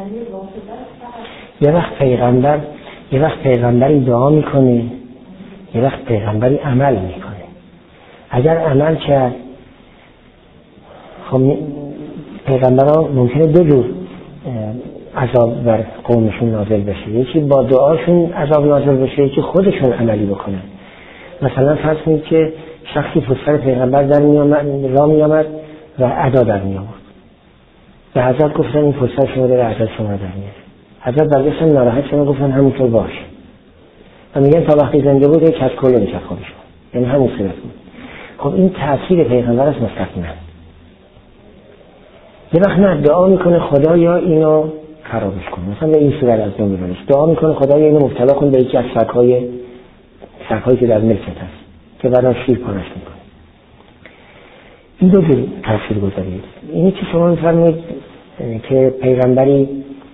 یه وقت پیغمبر یه وقت پیغمبر دعا میکنه، یه وقت پیغمبری عمل میکنه. اگر عمل کرد، خب پیغمبران ممکنه دو جور عذاب بر قومشون نازل بشه، یکی با دعاشون عذاب نازل بشه، یکی خودشون عملی بکنن. مثلا فرض کنید که شخصی پشت پیغمبر در میامد راه میامد و ادا در میامد، به حضرت گفتن این پشت شما داره ادا شما در میاد. حضرت برگشتن ناراحت شدن گفتن همونطور باش و میگن تا وقتی زنده بود یک از کله میشد خودش، یعنی همون صورت بود. خب این تأثیر پیغمبر است مستقیما. یه وقت نه دعا میکنه خدایا اینو خرابش کن، مثلا به این صورت از دنیا ببرش، دعا میکنه خدایا اینو مبتلا کن به یکی از سگ‌های سگ‌هایی که در ملکت هست که بعدا شیر پارش میکنه. این دو جور تأثیر گذارید. اینی که شما میفرمایید که پیغمبری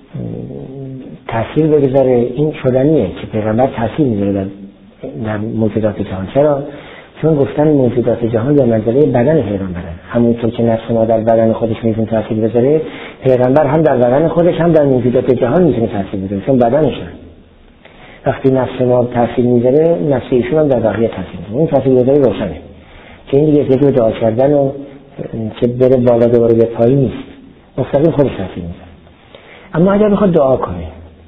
تأثیر بگذاره، این شدنیه که پیغمبر تأثیر میذاره در, در موجودات جهان. چرا؟ چون گفتن موجودات جهان در منزله بدن پیغمبره. همونطور که نفس ما در بدن خودش میتونه تأثیر بذاره، پیغمبر هم در بدن خودش هم در موجودات جهان میتونه تأثیر بذاره، چون بدنشن. وقتی نفس ما تأثیر میذاره، نفس ایشون هم در بقیه تأثیر میذاره. این تأثیر گذاری روشنه که این دیگه فکر دعا کردن و که بره بالا دوباره به پایین نیست، مستقیم خودش تأثیر میذاره. اما اگر بخواد دعا کنه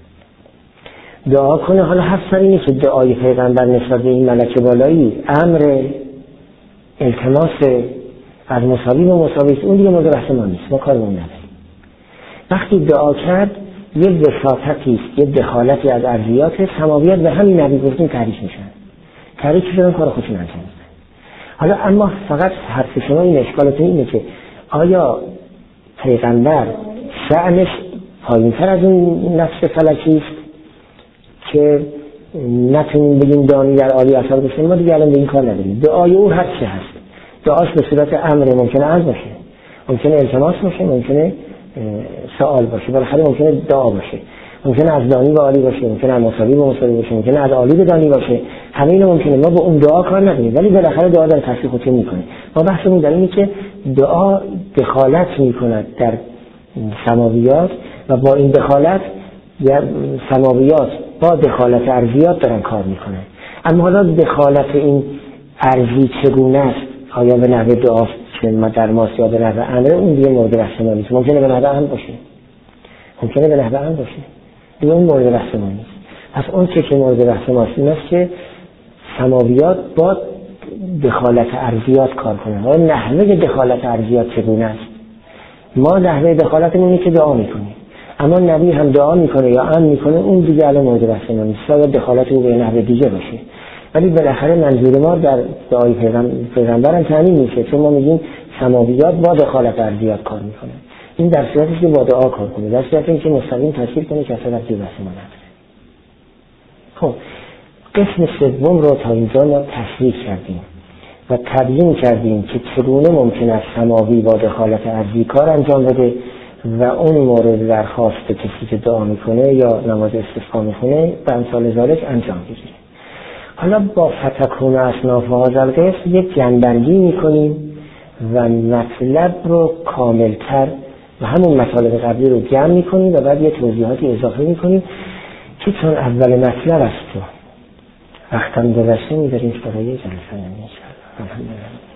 دعا کنه حالا حرف سر اینه که دعای پیغمبر نسبت به این ملک بالایی امر التماس از مساوی و مساوی، اون دیگه مورد بحث ما نیست، ما کارمون نداریم. وقتی دعا کرد یه وساطتی است، یه دخالتی از ارضیات سماویات به همین نبی گفتیم تحریک میشن، تحریک شدن کار خودشون انجام میدن. حالا اما فقط حرف شما این اشکالتون اینه که آیا پیغمبر شأنش پایین‌تر از اون نفس فلکی است که نتونیم بگیم دانی در عالی اثر بشیم؟ ما دیگه الان به این کار نداریم. دعای او هر چه هست، دعاش به صورت امر ممکنه عرض باشه، ممکنه التماس باشه، ممکنه سوال باشه، بالاخره ممکنه دعا باشه، ممکنه از دانی به عالی باشه، ممکنه از مساوی به مساوی باشه، ممکنه از عالی به دانی باشه. همه اینا ممکنه. ما با اون دعا کار نداریم، ولی بالاخره دعا در تفسیر خودش میکنه. ما بحثمون در اینه که دعا دخالت میکند در سماویات و با این دخالت یا سماویات با دخالت ارضیات دارن کار میکنن. اما حالا دخالت این ارضی چگونه است؟ آیا به نحوه دعا که ما در ماست یا به نحوه امره؟ اون دیگه مورد بحث ما نیست. ممکنه به نحوه امر باشه، ممکنه به نحوه امر باشه، دیگه اون مورد بحث ما نیست. پس اون چه که مورد بحث ماست این است که سماویات با دخالت ارضیات کار کنن. حالا نحوه دخالت ارضیات چگونه است؟ ما نحوه دخالتمون اینه که دعا میکنیم، اما نبی هم دعا میکنه یا امر میکنه، اون دیگه الان مورد بحث ما نیست. شاید دخالت او به نحوه دیگه باشه، ولی بالاخره منظور ما در دعای پیغمبر هم تعمیم میشه، چون ما میگیم سماویات با دخالت ارضیات کار میکنه. این در صورتی که با دعا کار کنه، در صورتی که مستقیم تاثیر کنه که اصلا ربطی بحث ما نداره. خب قسم سوم رو تا اینجا ما تشریح کردیم و تبیین کردیم که چگونه ممکن است سماوی با دخالت ارضی کار انجام بده و اون مورد درخواست کسی که دعا میکنه یا نماز استسقا میکنه به امثال ذالک انجام بگیره. حالا با فتکون اصناف هذا القسم یک جنبندی میکنیم و مطلب رو کاملتر و همون مطالب قبلی رو جمع میکنیم و بعد یه توضیحاتی اضافه میکنیم که چون اول مطلب است و وقتم گذشته میذاریم برای جلسه. ان شاء الله.